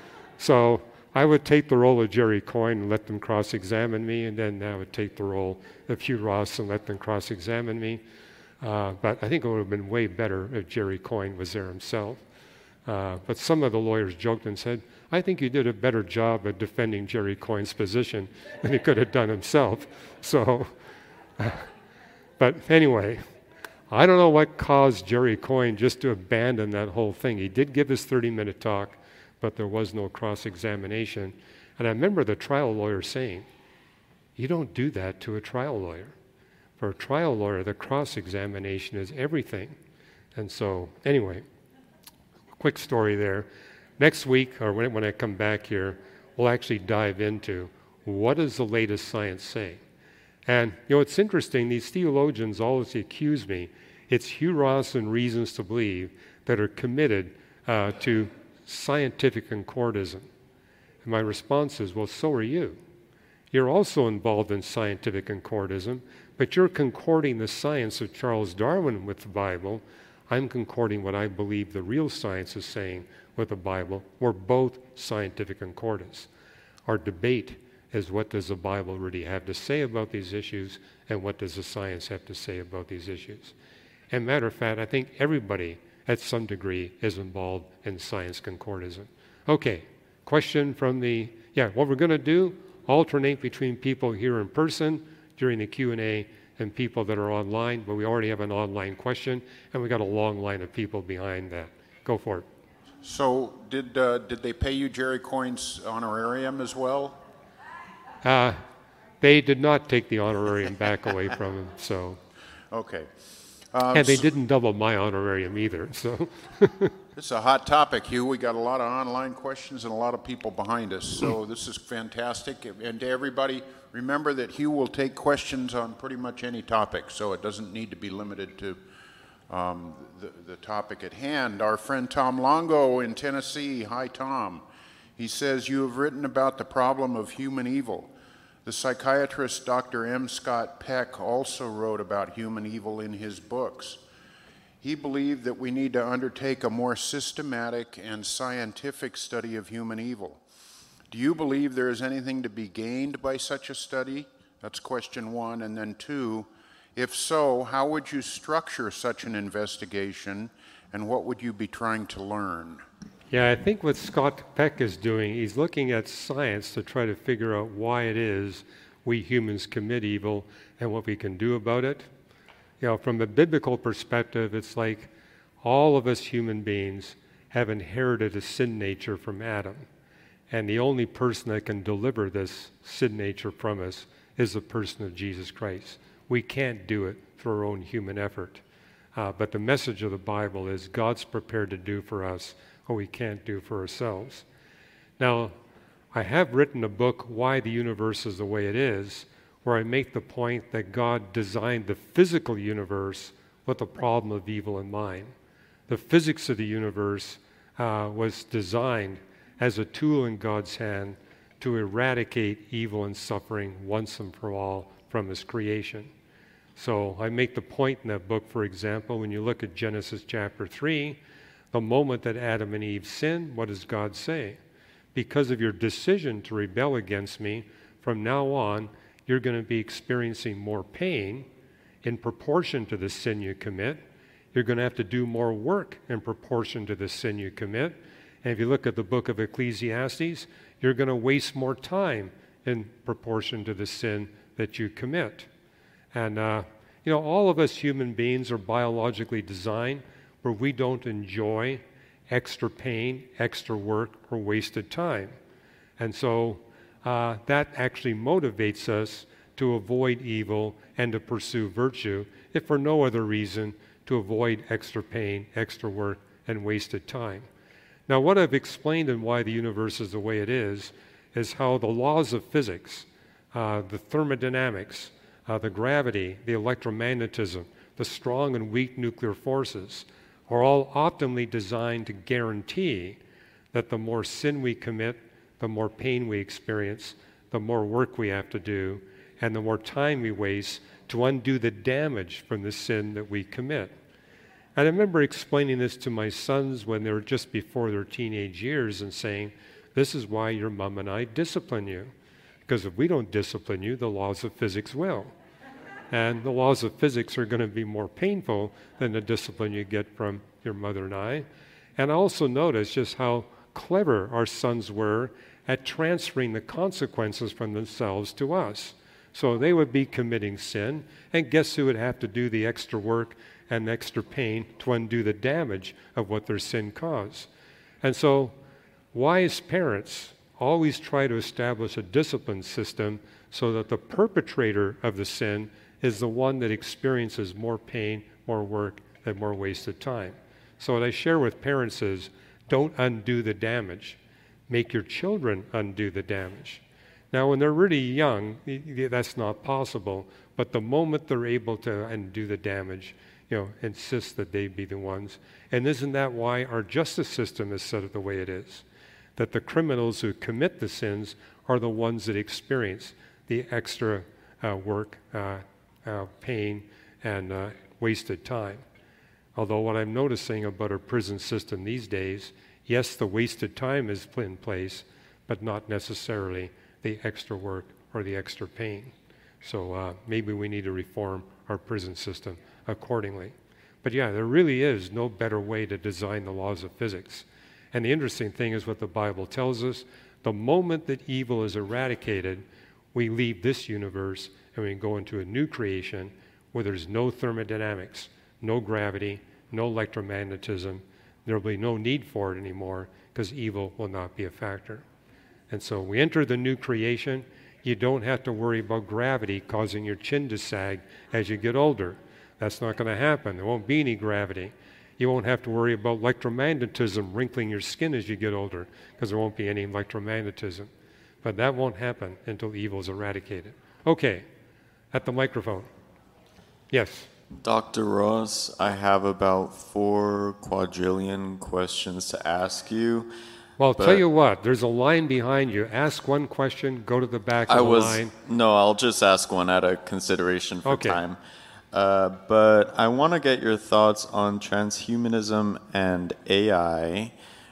Speaker 3: So I would take the role of Jerry Coyne and let them cross-examine me, and then I would take the role of Hugh Ross and let them cross-examine me. Uh, but I think it would have been way better if Jerry Coyne was there himself. Uh, but some of the lawyers joked and said, I think you did a better job at defending Jerry Coyne's position than he could have done himself. So, uh, but anyway, I don't know what caused Jerry Coyne just to abandon that whole thing. He did give his thirty minute talk, but there was no cross-examination. And I remember the trial lawyer saying, you don't do that to a trial lawyer. For a trial lawyer, the cross-examination is everything. And so, anyway, quick story there. Next week, or when, when I come back here, we'll actually dive into what does the latest science say. And, you know, it's interesting, these theologians always accuse me, It's Hugh Ross and Reasons to Believe that are committed uh, to scientific concordism. And my response is, well, so are you. You're also involved in scientific concordism, but you're concording the science of Charles Darwin with the Bible. I'm concording what I believe the real science is saying with the Bible. We're both scientific concordants. Our debate is, what does the Bible really have to say about these issues, and what does the science have to say about these issues? And matter of fact, I think everybody at some degree is involved in science concordism. Okay, question from the, yeah, what we're going to do, alternate between people here in person during the Q and A and people that are online, but we already have an online question, and we got a long line of people behind that. Go for it.
Speaker 1: So did, uh, did they pay you Jerry Coyne's honorarium as well?
Speaker 3: Uh, they did not take the honorarium back away from him, so.
Speaker 1: Okay. Um,
Speaker 3: And they
Speaker 1: so
Speaker 3: didn't double my honorarium either, so.
Speaker 1: It's a hot topic, Hugh. We got a lot of online questions and a lot of people behind us, so this is fantastic. And to everybody, remember that Hugh will take questions on pretty much any topic, so it doesn't need to be limited to um, the, the topic at hand. Our friend Tom Longo in Tennessee, hi Tom. He says, you have written about the problem of human evil. The psychiatrist Doctor M. Scott Peck also wrote about human evil in his books. He believed that we need to undertake a more systematic and scientific study of human evil. Do you believe there is anything to be gained by such a study? That's question one. And then two, if so, how would you structure such an investigation, and what would you be trying to learn?
Speaker 3: Yeah, I think what Scott Peck is doing, he's looking at science to try to figure out why it is we humans commit evil and what we can do about it. You know, from a biblical perspective, it's like all of us human beings have inherited a sin nature from Adam. And the only person that can deliver this sin nature from us is the person of Jesus Christ. We can't do it through our own human effort. Uh, but the message of the Bible is God's prepared to do for us what we can't do for ourselves. Now, I have written a book, Why the Universe is the Way It Is, where I make the point that God designed the physical universe with the problem of evil in mind. The physics of the universe uh, was designed as a tool in God's hand to eradicate evil and suffering once and for all from his creation. So I make the point in that book, for example, when you look at Genesis chapter three, the moment that Adam and Eve sinned, what does God say? Because of your decision to rebel against me, from now on, you're going to be experiencing more pain in proportion to the sin you commit. You're going to have to do more work in proportion to the sin you commit. And if you look at the book of Ecclesiastes, you're going to waste more time in proportion to the sin that you commit. And, uh, you know, all of us human beings are biologically designed where we don't enjoy extra pain, extra work, or wasted time. And so uh, that actually motivates us to avoid evil and to pursue virtue, if for no other reason, to avoid extra pain, extra work, and wasted time. Now, what I've explained in Why the Universe is the Way It Is, is how the laws of physics, uh, the thermodynamics, uh, the gravity, the electromagnetism, the strong and weak nuclear forces, are all optimally designed to guarantee that the more sin we commit, the more pain we experience, the more work we have to do, and the more time we waste to undo the damage from the sin that we commit. And I remember explaining this to my sons when they were just before their teenage years and saying, this is why your mom and I discipline you. Because if we don't discipline you, the laws of physics will. And the laws of physics are going to be more painful than the discipline you get from your mother and I. And I also noticed just how clever our sons were at transferring the consequences from themselves to us. So they would be committing sin, and guess who would have to do the extra work and extra pain to undo the damage of what their sin caused? And so wise parents always try to establish a discipline system so that the perpetrator of the sin is the one that experiences more pain, more work, and more wasted time. So what I share with parents is, don't undo the damage. Make your children undo the damage. Now, when they're really young, that's not possible. But the moment they're able to undo the damage, you know, insist that they be the ones. And isn't that why our justice system is set up the way it is? That the criminals who commit the sins are the ones that experience the extra uh, work, uh, uh, pain, and uh, wasted time. Although what I'm noticing about our prison system these days, yes, the wasted time is in place, but not necessarily the extra work or the extra pain. So uh, maybe we need to reform our prison system accordingly. But yeah, there really is no better way to design the laws of physics. And the interesting thing is what the Bible tells us. The moment that evil is eradicated, we leave this universe and we go into a new creation where there's no thermodynamics, no gravity, no electromagnetism. There will be no need for it anymore because evil will not be a factor. And so we enter the new creation. You don't have to worry about gravity causing your chin to sag as you get older. That's not going to happen. There won't be any gravity. You won't have to worry about electromagnetism wrinkling your skin as you get older because there won't be any electromagnetism. But that won't happen until evil is eradicated. Okay, at the microphone. Yes.
Speaker 4: Doctor Ross, I have about four quadrillion questions to ask you.
Speaker 3: Well, I'll tell you what, there's a line behind you. Ask one question, go to the back of
Speaker 4: I
Speaker 3: the
Speaker 4: was,
Speaker 3: line.
Speaker 4: No, I'll just ask one out of consideration for
Speaker 3: Okay.
Speaker 4: time. Uh, but I want to get your thoughts on transhumanism and A I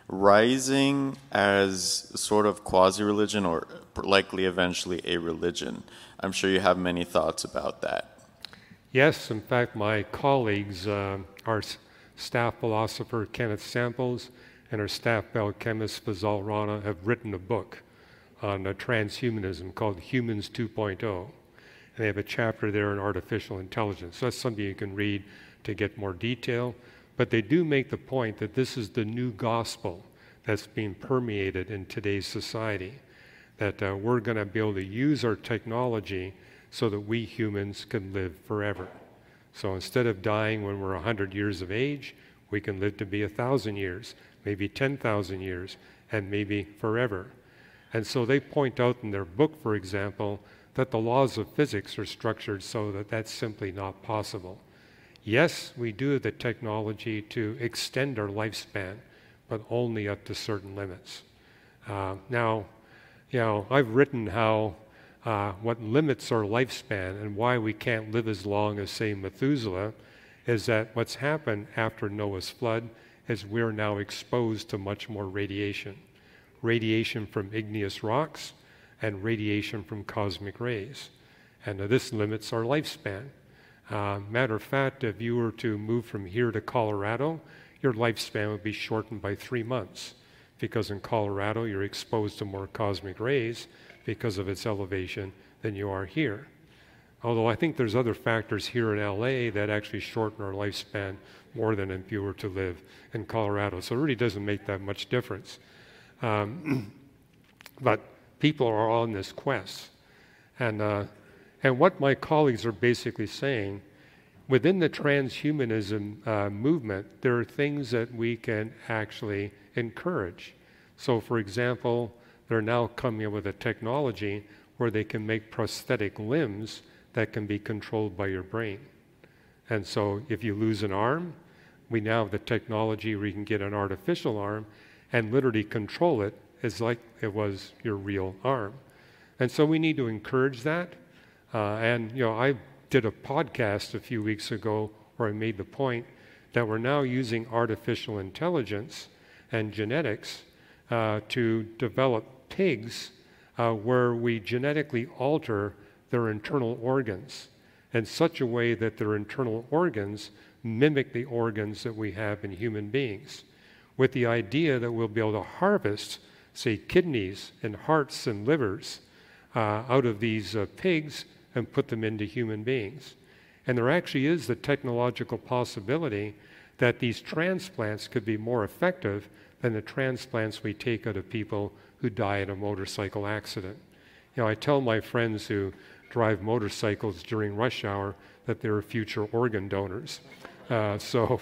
Speaker 4: rising as sort of quasi-religion or likely eventually a religion. I'm sure you have many thoughts about that.
Speaker 3: Yes, in fact, my colleagues, uh, our s- staff philosopher Kenneth Samples and our staff biochemist Fazal Rana have written a book on uh, transhumanism called Humans two point oh. And they have a chapter there on artificial intelligence. So that's something you can read to get more detail. But they do make the point that this is the new gospel that's being permeated in today's society, that uh, we're going to be able to use our technology so that we humans can live forever. So instead of dying when we're one hundred years of age, we can live to be one thousand years, maybe ten thousand years, and maybe forever. And so they point out in their book, for example, that the laws of physics are structured so that that's simply not possible. Yes, we do have the technology to extend our lifespan, but only up to certain limits. Uh, now, you know, I've written how uh, what limits our lifespan and why we can't live as long as, say, Methuselah, is that what's happened after Noah's flood is we're now exposed to much more radiation. Radiation from igneous rocks and radiation from cosmic rays. And uh, this limits our lifespan. Uh, matter of fact, if you were to move from here to Colorado, your lifespan would be shortened by three months because in Colorado you're exposed to more cosmic rays because of its elevation than you are here. Although I think there's other factors here in L A that actually shorten our lifespan more than if you were to live in Colorado. So it really doesn't make that much difference. Um, but people are on this quest. And, uh, and what my colleagues are basically saying, within the transhumanism uh, movement, there are things that we can actually encourage. So for example, they're now coming up with a technology where they can make prosthetic limbs that can be controlled by your brain. And so if you lose an arm, we now have the technology where you can get an artificial arm and literally control it as like it was your real arm. And so we need to encourage that. Uh, and, you know, I did a podcast a few weeks ago where I made the point that we're now using artificial intelligence and genetics uh, to develop pigs uh, where we genetically alter their internal organs in such a way that their internal organs mimic the organs that we have in human beings, with the idea that we'll be able to harvest, say, kidneys and hearts and livers uh, out of these uh, pigs and put them into human beings. And there actually is the technological possibility that these transplants could be more effective than the transplants we take out of people who die in a motorcycle accident. You know, I tell my friends who drive motorcycles during rush hour that they're future organ donors. Uh, so,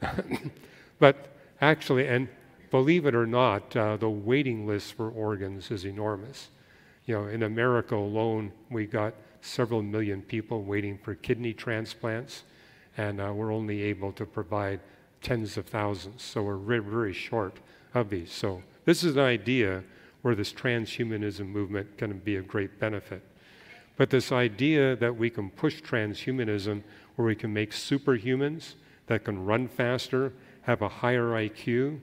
Speaker 3: but actually, and believe it or not, uh, the waiting list for organs is enormous. You know, in America alone, we got several million people waiting for kidney transplants. and uh, we're only able to provide tens of thousands. So we're very, very short of these. So this is an idea where this transhumanism movement can be of great benefit. But this idea that we can push transhumanism where we can make superhumans that can run faster, have a higher I Q,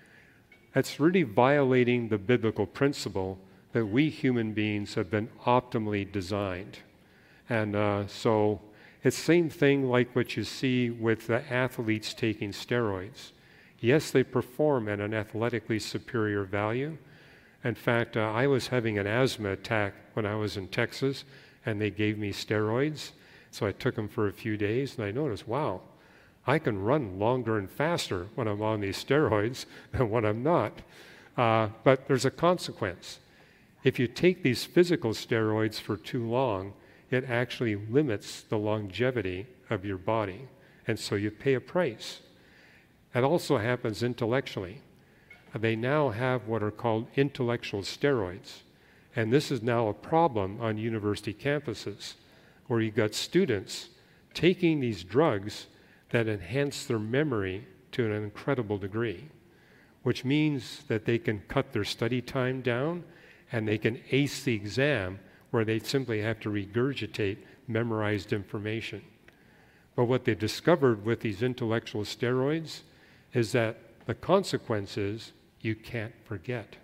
Speaker 3: that's really violating the biblical principle that we human beings have been optimally designed. And uh, so it's the same thing like what you see with the athletes taking steroids. Yes, they perform at an athletically superior value. In fact, uh, I was having an asthma attack when I was in Texas, and they gave me steroids. So I took them for a few days, and I noticed, wow, I can run longer and faster when I'm on these steroids than when I'm not. Uh, but there's a consequence. If you take these physical steroids for too long, it actually limits the longevity of your body. And so you pay a price. That also happens intellectually. They now have what are called intellectual steroids. And this is now a problem on university campuses, where you've got students taking these drugs that enhance their memory to an incredible degree, which means that they can cut their study time down and they can ace the exam where they simply have to regurgitate memorized information. But what they discovered with these intellectual steroids is that the consequence is you can't forget.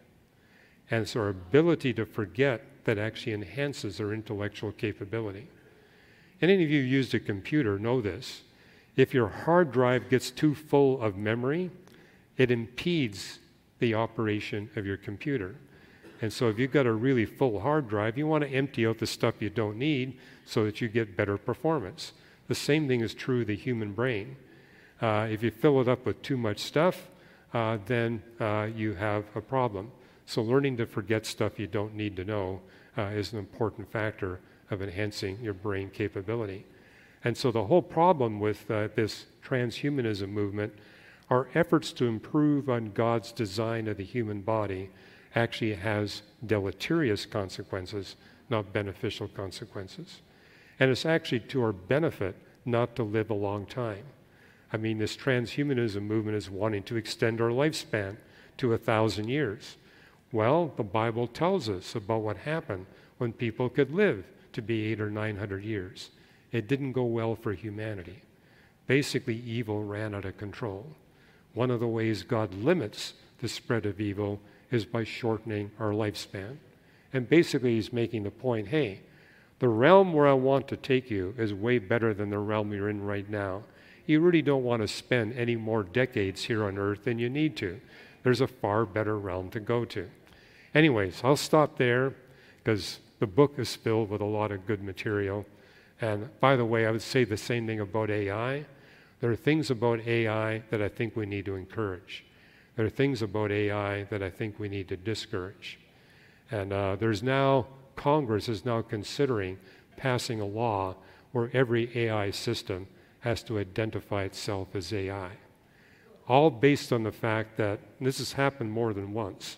Speaker 3: And it's our ability to forget that actually enhances our intellectual capability. And any of you who used a computer know this. If your hard drive gets too full of memory, it impedes the operation of your computer. And so if you've got a really full hard drive, you want to empty out the stuff you don't need so that you get better performance. The same thing is true of the human brain. Uh, if you fill it up with too much stuff, uh, then uh, you have a problem. So learning to forget stuff you don't need to know uh, is an important factor of enhancing your brain capability. And so the whole problem with uh, this transhumanism movement, our efforts to improve on God's design of the human body actually has deleterious consequences, not beneficial consequences. And it's actually to our benefit not to live a long time. I mean, this transhumanism movement is wanting to extend our lifespan to a thousand years. Well, the Bible tells us about what happened when people could live to be eight or nine hundred years. It didn't go well for humanity. Basically, evil ran out of control. One of the ways God limits the spread of evil is by shortening our lifespan. And basically, he's making the point, hey, the realm where I want to take you is way better than the realm you're in right now. You really don't want to spend any more decades here on earth than you need to. There's a far better realm to go to. Anyways, I'll stop there because the book is filled with a lot of good material. And by the way, I would say the same thing about A I. There are things about A I that I think we need to encourage. There are things about A I that I think we need to discourage. And uh, there's now, Congress is now considering passing a law where every A I system has to identify itself as A I. All based on the fact that, and this has happened more than once,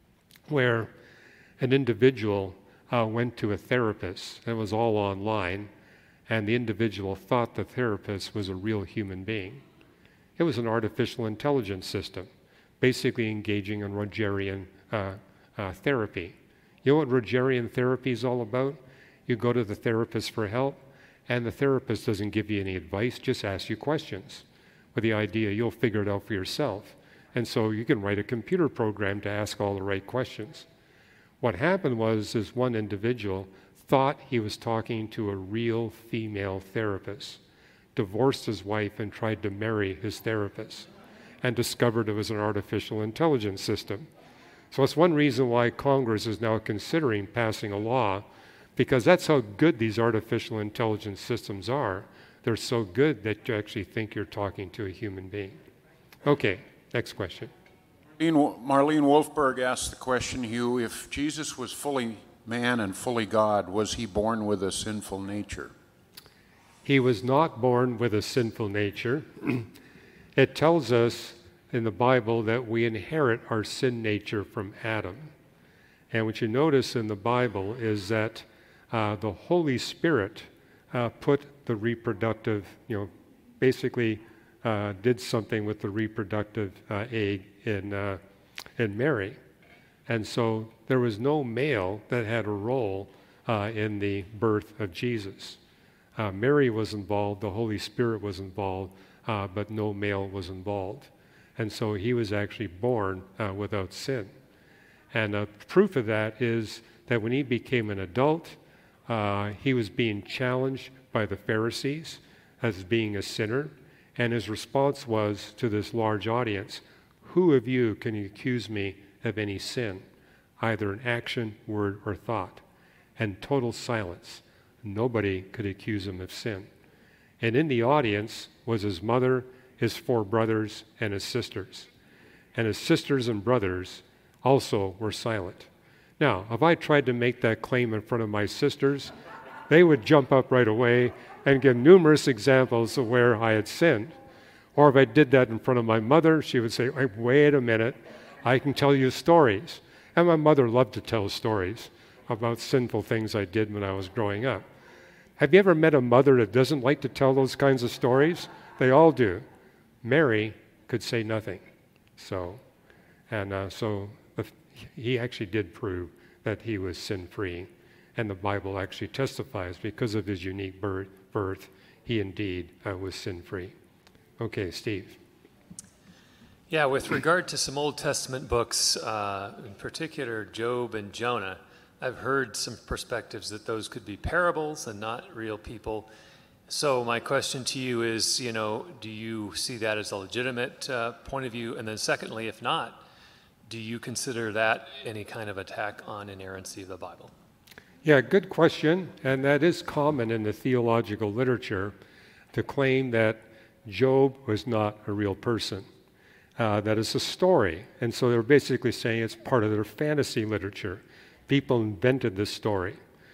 Speaker 3: where an individual uh, went to a therapist, and it was all online, and the individual thought the therapist was a real human being. It was an artificial intelligence system, basically engaging in Rogerian uh, uh, therapy. You know what Rogerian therapy is all about? You go to the therapist for help, and the therapist doesn't give you any advice, just asks you questions with the idea you'll figure it out for yourself. And so you can write a computer program to ask all the right questions. What happened was this one individual thought he was talking to a real female therapist, divorced his wife and tried to marry his therapist, and discovered it was an artificial intelligence system. So it's one reason why Congress is now considering passing a law, because that's how good these artificial intelligence systems are. They're so good that you actually think you're talking to a human being. Okay, next question.
Speaker 1: Marlene Marlene Wolfberg asked the question, Hugh, if Jesus was fully man and fully God, was he born with a sinful nature?
Speaker 3: He was not born with a sinful nature. It tells us in the Bible that we inherit our sin nature from Adam. And what you notice in the Bible is that uh, the Holy Spirit uh, put the reproductive, you know, basically uh, did something with the reproductive uh, egg in, uh, in Mary. And so there was no male that had a role uh, in the birth of Jesus. Uh, Mary was involved, the Holy Spirit was involved, uh, but no male was involved. And so he was actually born uh, without sin. And uh, proof of that is that when he became an adult, uh, he was being challenged by the Pharisees as being a sinner. And his response was to this large audience, "Who of you can accuse me of any sin, either in action, word, or thought?" And total silence. Nobody could accuse him of sin. And in the audience was his mother, his four brothers, and his sisters. And his sisters and brothers also were silent. Now, if I tried to make that claim in front of my sisters, they would jump up right away and give numerous examples of where I had sinned. Or if I did that in front of my mother, she would say, "Wait, wait a minute, I can tell you stories." And my mother loved to tell stories about sinful things I did when I was growing up. Have you ever met a mother that doesn't like to tell those kinds of stories? They all do. Mary could say nothing. So, and uh, so the, he actually did prove that he was sin-free. And the Bible actually testifies because of his unique birth, birth he indeed uh, was sin-free. Okay, Steve.
Speaker 5: Yeah, with regard to some Old Testament books, uh, in particular Job and Jonah, I've heard some perspectives that those could be parables and not real people. So my question to you is, you know, do you see that as a legitimate uh, point of view? And then secondly, if not, do you consider that any kind of attack on inerrancy of the Bible?
Speaker 3: Yeah, good question. And that is common in the theological literature to claim that Job was not a real person. Uh, that is a story. And so they're basically saying it's part of their fantasy literature. People invented this story.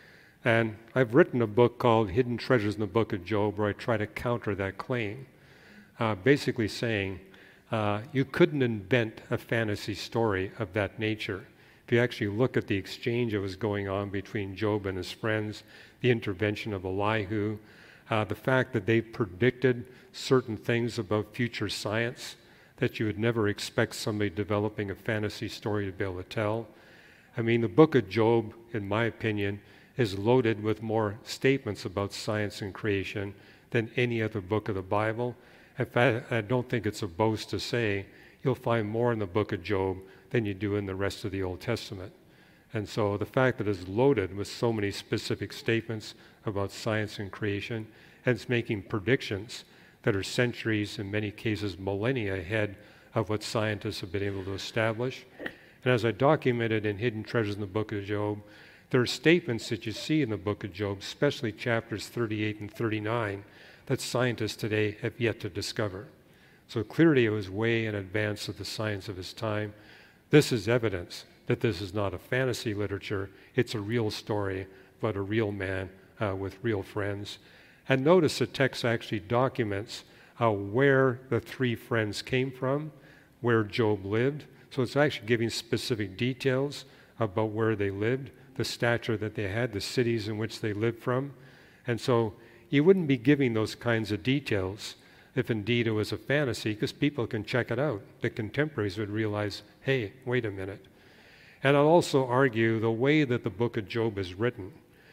Speaker 3: And I've written a book called Hidden Treasures in the Book of Job, where I try to counter that claim, uh, basically saying uh, you couldn't invent a fantasy story of that nature. If you actually look at the exchange that was going on between Job and his friends, the intervention of Elihu, uh, the fact that they predicted certain things about future science that you would never expect somebody developing a fantasy story to be able to tell. I mean, the book of Job, in my opinion, is loaded with more statements about science and creation than any other book of the Bible. In fact, I don't think it's a boast to say you'll find more in the book of Job than you do in the rest of the Old Testament. And so the fact that it's loaded with so many specific statements about science and creation, and it's making predictions that are centuries, in many cases millennia ahead of what scientists have been able to establish. And as I documented in Hidden Treasures in the Book of Job, there are statements that you see in the book of Job, especially chapters thirty-eight and thirty-nine, that scientists today have yet to discover. So clearly it was way in advance of the science of his time. This is evidence that this is not a fantasy literature. It's a real story about a real man uh, with real friends. And notice the text actually documents uh, where the three friends came from, where Job lived. So it's actually giving specific details about where they lived, the stature that they had, the cities in which they lived from. And so you wouldn't be giving those kinds of details if indeed it was a fantasy, because people can check it out. The contemporaries would realize, hey, wait a minute. And I'll also argue the way that the book of Job is written,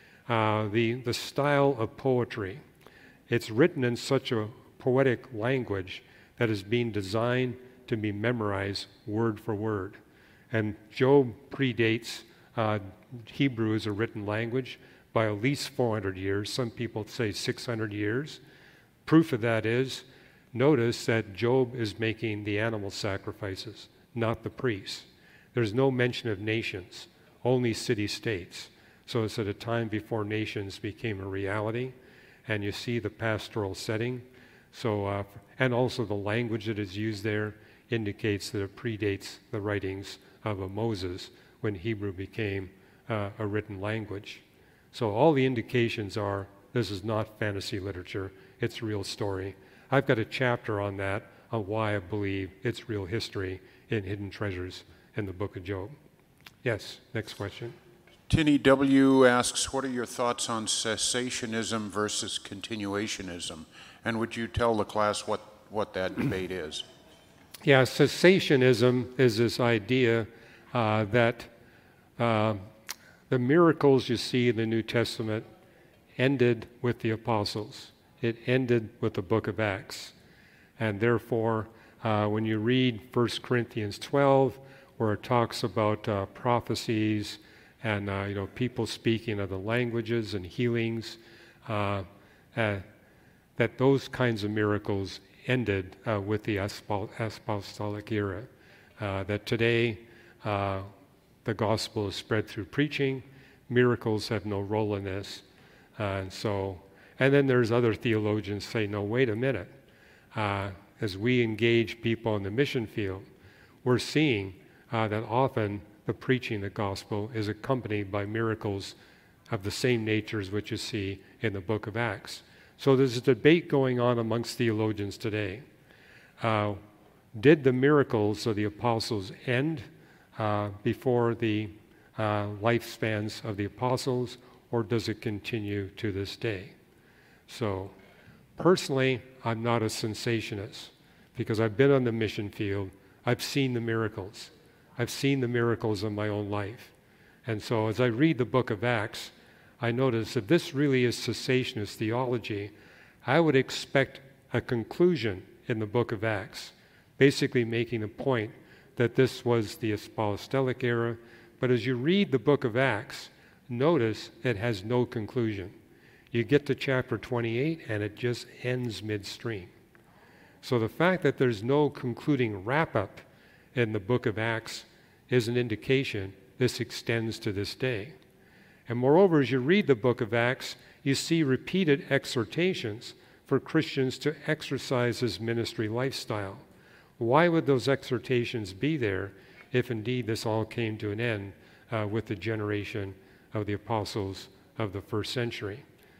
Speaker 3: uh, the, the style of poetry, it's written in such a poetic language that is being designed to be memorized word for word. And Job predates uh, Hebrew as a written language by at least four hundred years. Some people say six hundred years. Proof of that is, notice that Job is making the animal sacrifices, not the priests. There's no mention of nations, only city-states. So it's at a time before nations became a reality, and you see the pastoral setting. So, uh, and also the language that is used there indicates that it predates the writings of a Moses when Hebrew became uh, a written language. So all the indications are this is not fantasy literature, it's real story. I've got a chapter on that, on why I believe it's real history in Hidden Treasures in the book of Job. Yes, next question.
Speaker 1: Tinny W. asks, what are your thoughts on cessationism versus continuationism? And would you tell the class what, what that debate is?
Speaker 3: Yeah, cessationism is this idea uh, that uh, the miracles you see in the New Testament ended with the apostles. It ended with the book of Acts. And therefore, uh, when you read First Corinthians twelve, where it talks about uh, prophecies and uh, you know people speaking other languages and healings, uh, uh, that those kinds of miracles ended uh, with the apostolic era. Uh, that today uh, the gospel is spread through preaching. Miracles have no role in this. Uh, and so, and then there's other theologians say, no, wait a minute. Uh, as we engage people in the mission field, we're seeing uh, that often the preaching of the gospel is accompanied by miracles of the same nature as what you see in the book of Acts. So there's a debate going on amongst theologians today. Uh, did the miracles of the apostles end uh, before the uh, lifespans of the apostles, or does it continue to this day? So personally, I'm not a cessationist because I've been on the mission field. I've seen the miracles. I've seen the miracles in my own life. And so as I read the book of Acts, I notice if this really is cessationist theology, I would expect a conclusion in the book of Acts, basically making the point that this was the apostolic era. But as you read the book of Acts, notice it has no conclusion. You get to chapter twenty-eight and it just ends midstream. So the fact that there's no concluding wrap-up in the book of Acts is an indication this extends to this day. And moreover, as you read the book of Acts, you see repeated exhortations for Christians to exercise this ministry lifestyle. Why would those exhortations be there if indeed this all came to an end uh, with the generation of the apostles of the first century?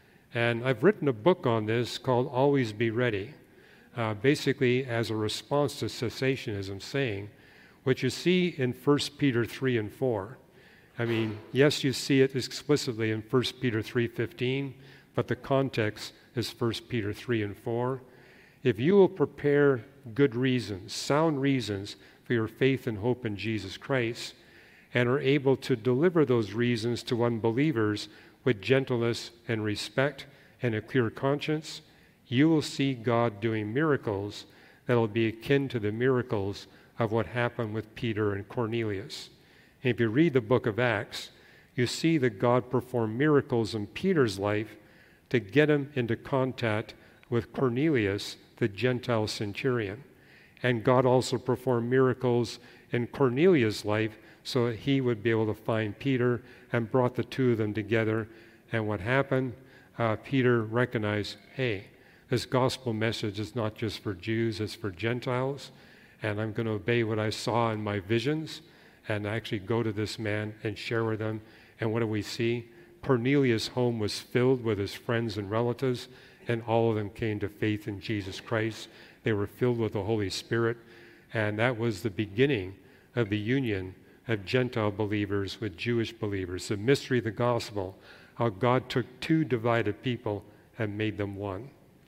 Speaker 3: And I've written a book on this called Always Be Ready, uh, basically as a response to cessationism, saying what you see in First Peter three and four. I mean, yes, you see it explicitly in First Peter three fifteen, but the context is First Peter three and four. If you will prepare good reasons, sound reasons for your faith and hope in Jesus Christ, and are able to deliver those reasons to unbelievers with gentleness and respect and a clear conscience, you will see God doing miracles that will be akin to the miracles of what happened with Peter and Cornelius. And if you read the book of Acts, you see that God performed miracles in Peter's life to get him into contact with Cornelius, the Gentile centurion. And God also performed miracles in Cornelius' life so that he would be able to find Peter, and brought the two of them together. And what happened? Uh, Peter recognized, hey, this gospel message is not just for Jews, it's for Gentiles, and I'm going to obey what I saw in my visions and actually go to this man and share with them. And what do we see? Cornelius' home was filled with his friends and relatives, and all of them came to faith in Jesus Christ. They were filled with the Holy Spirit, and that was the beginning of the union of Gentile believers with Jewish believers, the mystery of the gospel, how God took two divided people and made them one.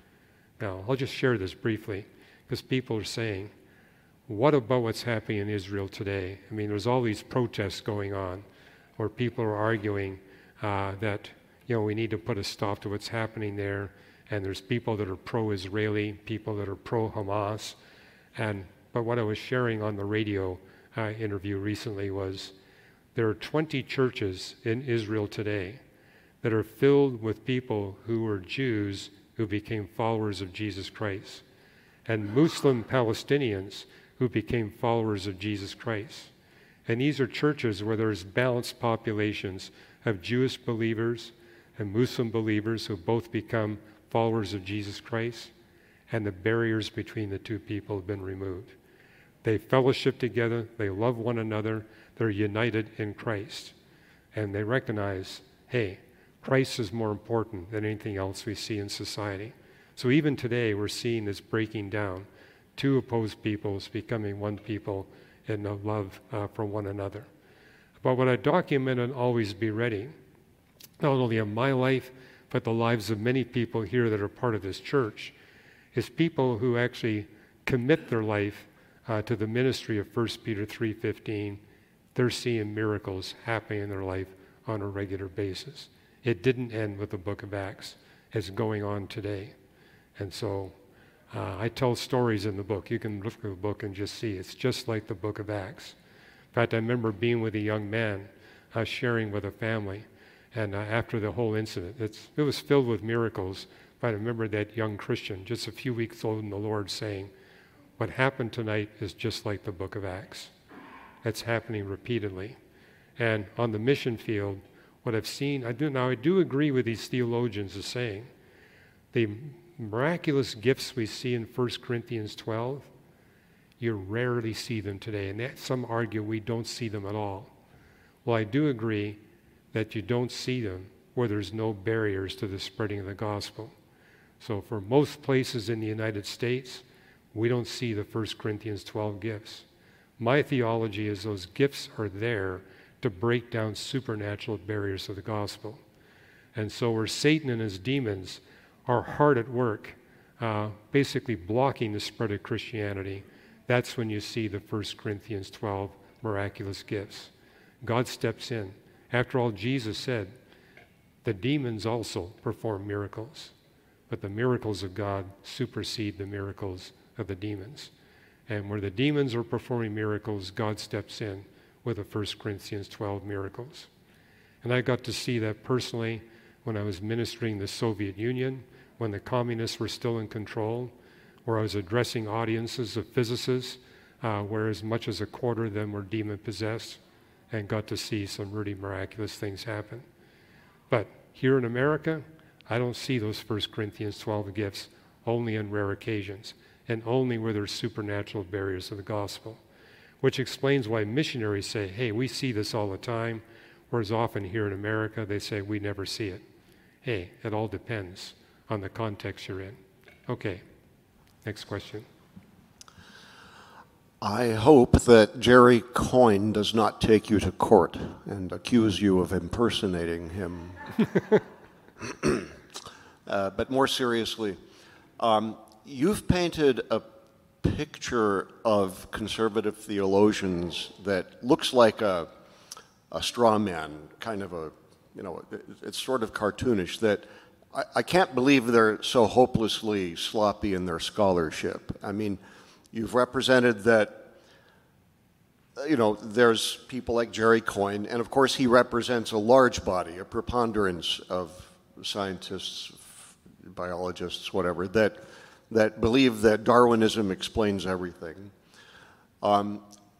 Speaker 3: Now, I'll just share this briefly, because people are saying, what about what's happening in Israel today? I mean, there's all these protests going on where people are arguing uh, that, you know, we need to put a stop to what's happening there. And there's people that are pro-Israeli, people that are pro-Hamas. And, but what I was sharing on the radio uh, interview recently was there are twenty churches in Israel today that are filled with people who were Jews who became followers of Jesus Christ, and Muslim Palestinians who became followers of Jesus Christ. And these are churches where there's balanced populations of Jewish believers and Muslim believers who both become followers of Jesus Christ, and the barriers between the two people have been removed. They fellowship together, they love one another, they're united in Christ, and they recognize, hey, Christ is more important than anything else we see in society. So even today, we're seeing this breaking down, two opposed peoples becoming one people in the love uh, for one another. But what I document and always be ready, not only in my life, but the lives of many people here that are part of this church, is people who actually commit their life uh, to the ministry of First Peter three fifteen. They're seeing miracles happening in their life on a regular basis. It didn't end with the book of Acts. It's going on today. And so uh, I tell stories in the book. You can look at the book and just see. It's just like the book of Acts. In fact, I remember being with a young man, uh, sharing with a family, and uh, after the whole incident, it's, it was filled with miracles. But I remember that young Christian, just a few weeks old in the Lord, saying, what happened tonight is just like the book of Acts. It's happening repeatedly. And on the mission field, what I've seen, I do now I do agree with these theologians as saying, the miraculous gifts we see in First Corinthians twelve, you rarely see them today. And that, some argue we don't see them at all. Well, I do agree that you don't see them where there's no barriers to the spreading of the gospel. So for most places in the United States, we don't see the First Corinthians twelve gifts. My theology is those gifts are there to break down supernatural barriers of the gospel. And so where Satan and his demons are hard at work, uh, basically blocking the spread of Christianity, that's when you see the First Corinthians twelve miraculous gifts. God steps in. After all, Jesus said, the demons also perform miracles, but the miracles of God supersede the miracles of the demons. And where the demons are performing miracles, God steps in with the First Corinthians twelve miracles. And I got to see that personally when I was ministering the Soviet Union, when the communists were still in control, where I was addressing audiences of physicists, uh, where as much as a quarter of them were demon-possessed, and got to see some really miraculous things happen. But here in America, I don't see those First Corinthians twelve gifts, only on rare occasions, and only where there's supernatural barriers of the gospel, which explains why missionaries say, hey, we see this all the time, whereas often here in America, they say, we never see it. Hey, it all depends on the context you're in. Okay, next question.
Speaker 6: I hope that Jerry Coyne does not take you to court and accuse you of impersonating him. uh, but more seriously, um, you've painted a picture of conservative theologians that looks like a, a straw man, kind of a, you know, it, it's sort of cartoonish, that I, I can't believe they're so hopelessly sloppy in their scholarship. I mean, you've represented that, you know, there's people like Jerry Coyne, and of course he represents a large body, a preponderance of scientists, biologists, whatever, that that believe that Darwinism explains everything. Um,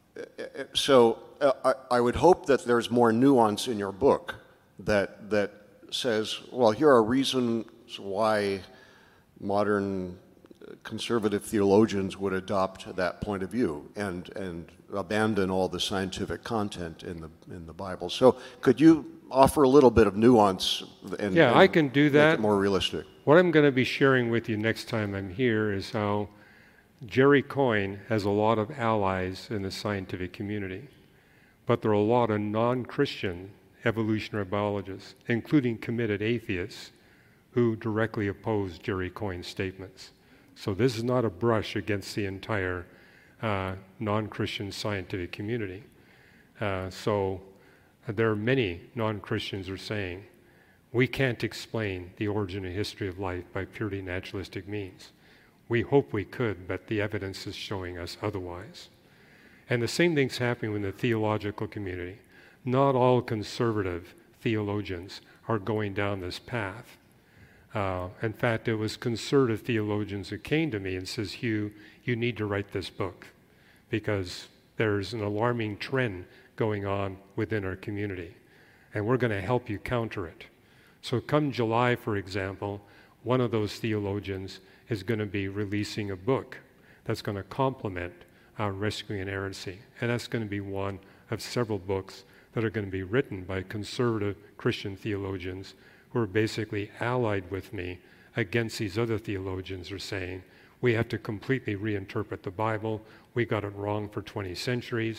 Speaker 6: so uh, I, I would hope that there's more nuance in your book that that says, well, here are reasons why modern conservative theologians would adopt that point of view and and abandon all the scientific content in the in the Bible. So could you offer a little bit of nuance and,
Speaker 3: yeah,
Speaker 6: and
Speaker 3: I can do that.
Speaker 6: Make it more realistic?
Speaker 3: What I'm going to be sharing with you next time I'm here is how Jerry Coyne has a lot of allies in the scientific community, but there are a lot of non-Christian evolutionary biologists, including committed atheists, who directly oppose Jerry Coyne's statements. So this is not a brush against the entire uh, non-Christian scientific community. Uh, so uh, there are many non-Christians who are saying, we can't explain the origin and history of life by purely naturalistic means. We hope we could, but the evidence is showing us otherwise. And the same thing's happening in the theological community. Not all conservative theologians are going down this path. Uh, in fact, it was conservative theologians who came to me and says, Hugh, you need to write this book because there's an alarming trend going on within our community, and we're going to help you counter it. So come July, for example, one of those theologians is going to be releasing a book that's going to complement uh, Rescuing Inerrancy, and that's going to be one of several books that are going to be written by conservative Christian theologians who are basically allied with me against these other theologians who are saying, we have to completely reinterpret the Bible, we got it wrong for twenty centuries,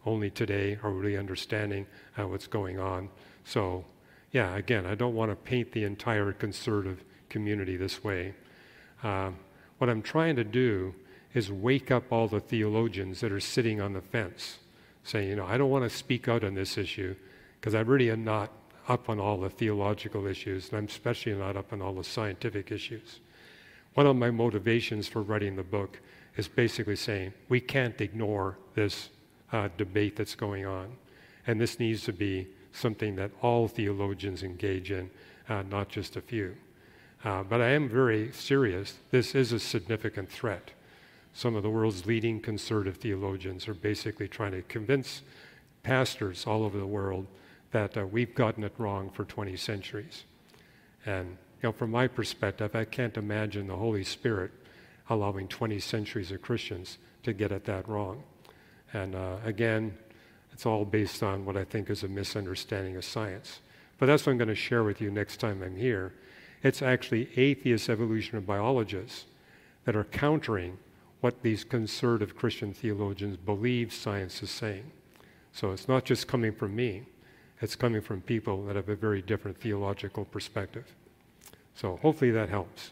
Speaker 3: only today are really understanding uh, what's going on. So, yeah, again, I don't want to paint the entire conservative community this way. Um, what I'm trying to do is wake up all the theologians that are sitting on the fence, saying, you know, I don't want to speak out on this issue because I really am not up on all the theological issues, and I'm especially not up on all the scientific issues. One of my motivations for writing the book is basically saying we can't ignore this uh, debate that's going on, and this needs to be something that all theologians engage in, uh, not just a few. Uh, but I am very serious. This is a significant threat. Some of the world's leading conservative theologians are basically trying to convince pastors all over the world that uh, we've gotten it wrong for twenty centuries. And you know, from my perspective, I can't imagine the Holy Spirit allowing twenty centuries of Christians to get it that wrong. And uh, again, it's all based on what I think is a misunderstanding of science. But that's what I'm going to share with you next time I'm here. It's actually atheist evolutionary biologists that are countering what these conservative Christian theologians believe science is saying. So it's not just coming from me. It's coming from people that have a very different theological perspective. So hopefully that helps.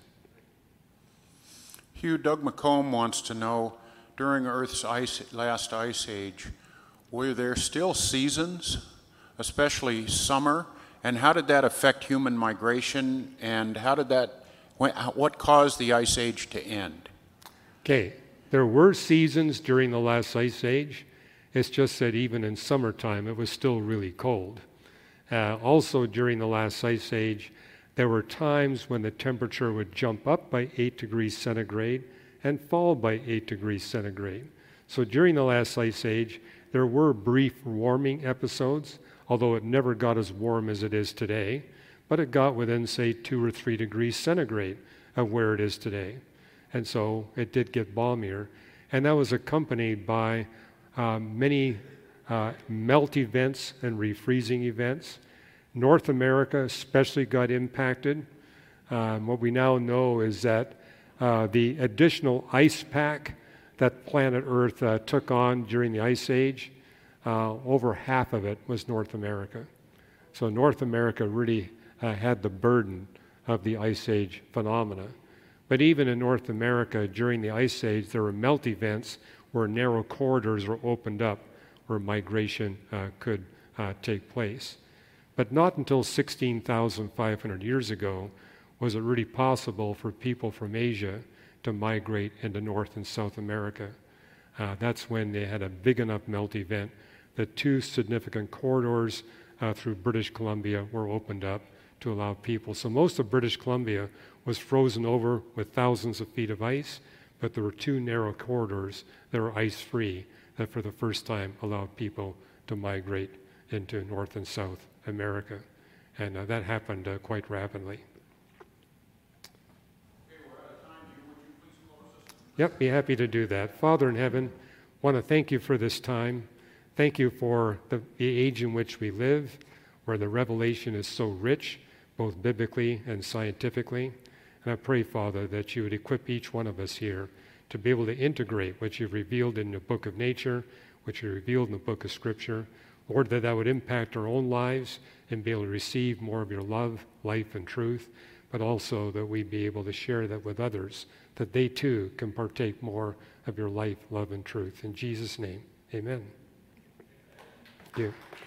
Speaker 1: Hugh, Doug McComb wants to know, during Earth's ice, last ice age, were there still seasons, especially summer? And how did that affect human migration? And how did that, what caused the ice age to end?
Speaker 3: Okay, there were seasons during the last ice age. It's just that even in summertime, it was still really cold. Uh, also, during the last ice age, there were times when the temperature would jump up by eight degrees centigrade and fall by eight degrees centigrade. So during the last ice age, there were brief warming episodes, although it never got as warm as it is today, but it got within, say, two or three degrees centigrade of where it is today. And so it did get balmier. And that was accompanied by um, many uh, melt events and refreezing events. North America especially got impacted. Um, what we now know is that uh, the additional ice pack that planet Earth uh, took on during the Ice Age, uh, over half of it was North America. So North America really uh, had the burden of the Ice Age phenomena. But even in North America, during the Ice Age, there were melt events where narrow corridors were opened up where migration uh, could uh, take place. But not until sixteen thousand five hundred years ago was it really possible for people from Asia to migrate into North and South America. Uh, that's when they had a big enough melt event that two significant corridors uh, through British Columbia were opened up to allow people. So most of British Columbia was frozen over with thousands of feet of ice, but there were two narrow corridors that were ice-free that for the first time allowed people to migrate into North and South America. And uh, that happened uh, quite rapidly. Yep, be happy to do that. Father in heaven, want to thank you for this time. Thank you for the, the age in which we live, where the revelation is so rich, both biblically and scientifically. And I pray, Father, that you would equip each one of us here to be able to integrate what you've revealed in the book of nature, which you revealed in the book of Scripture. Lord, that that would impact our own lives and be able to receive more of your love, life, and truth, but also that we be able to share that with others, that they too can partake more of your life, love, and truth. In Jesus' name, amen. Thank you.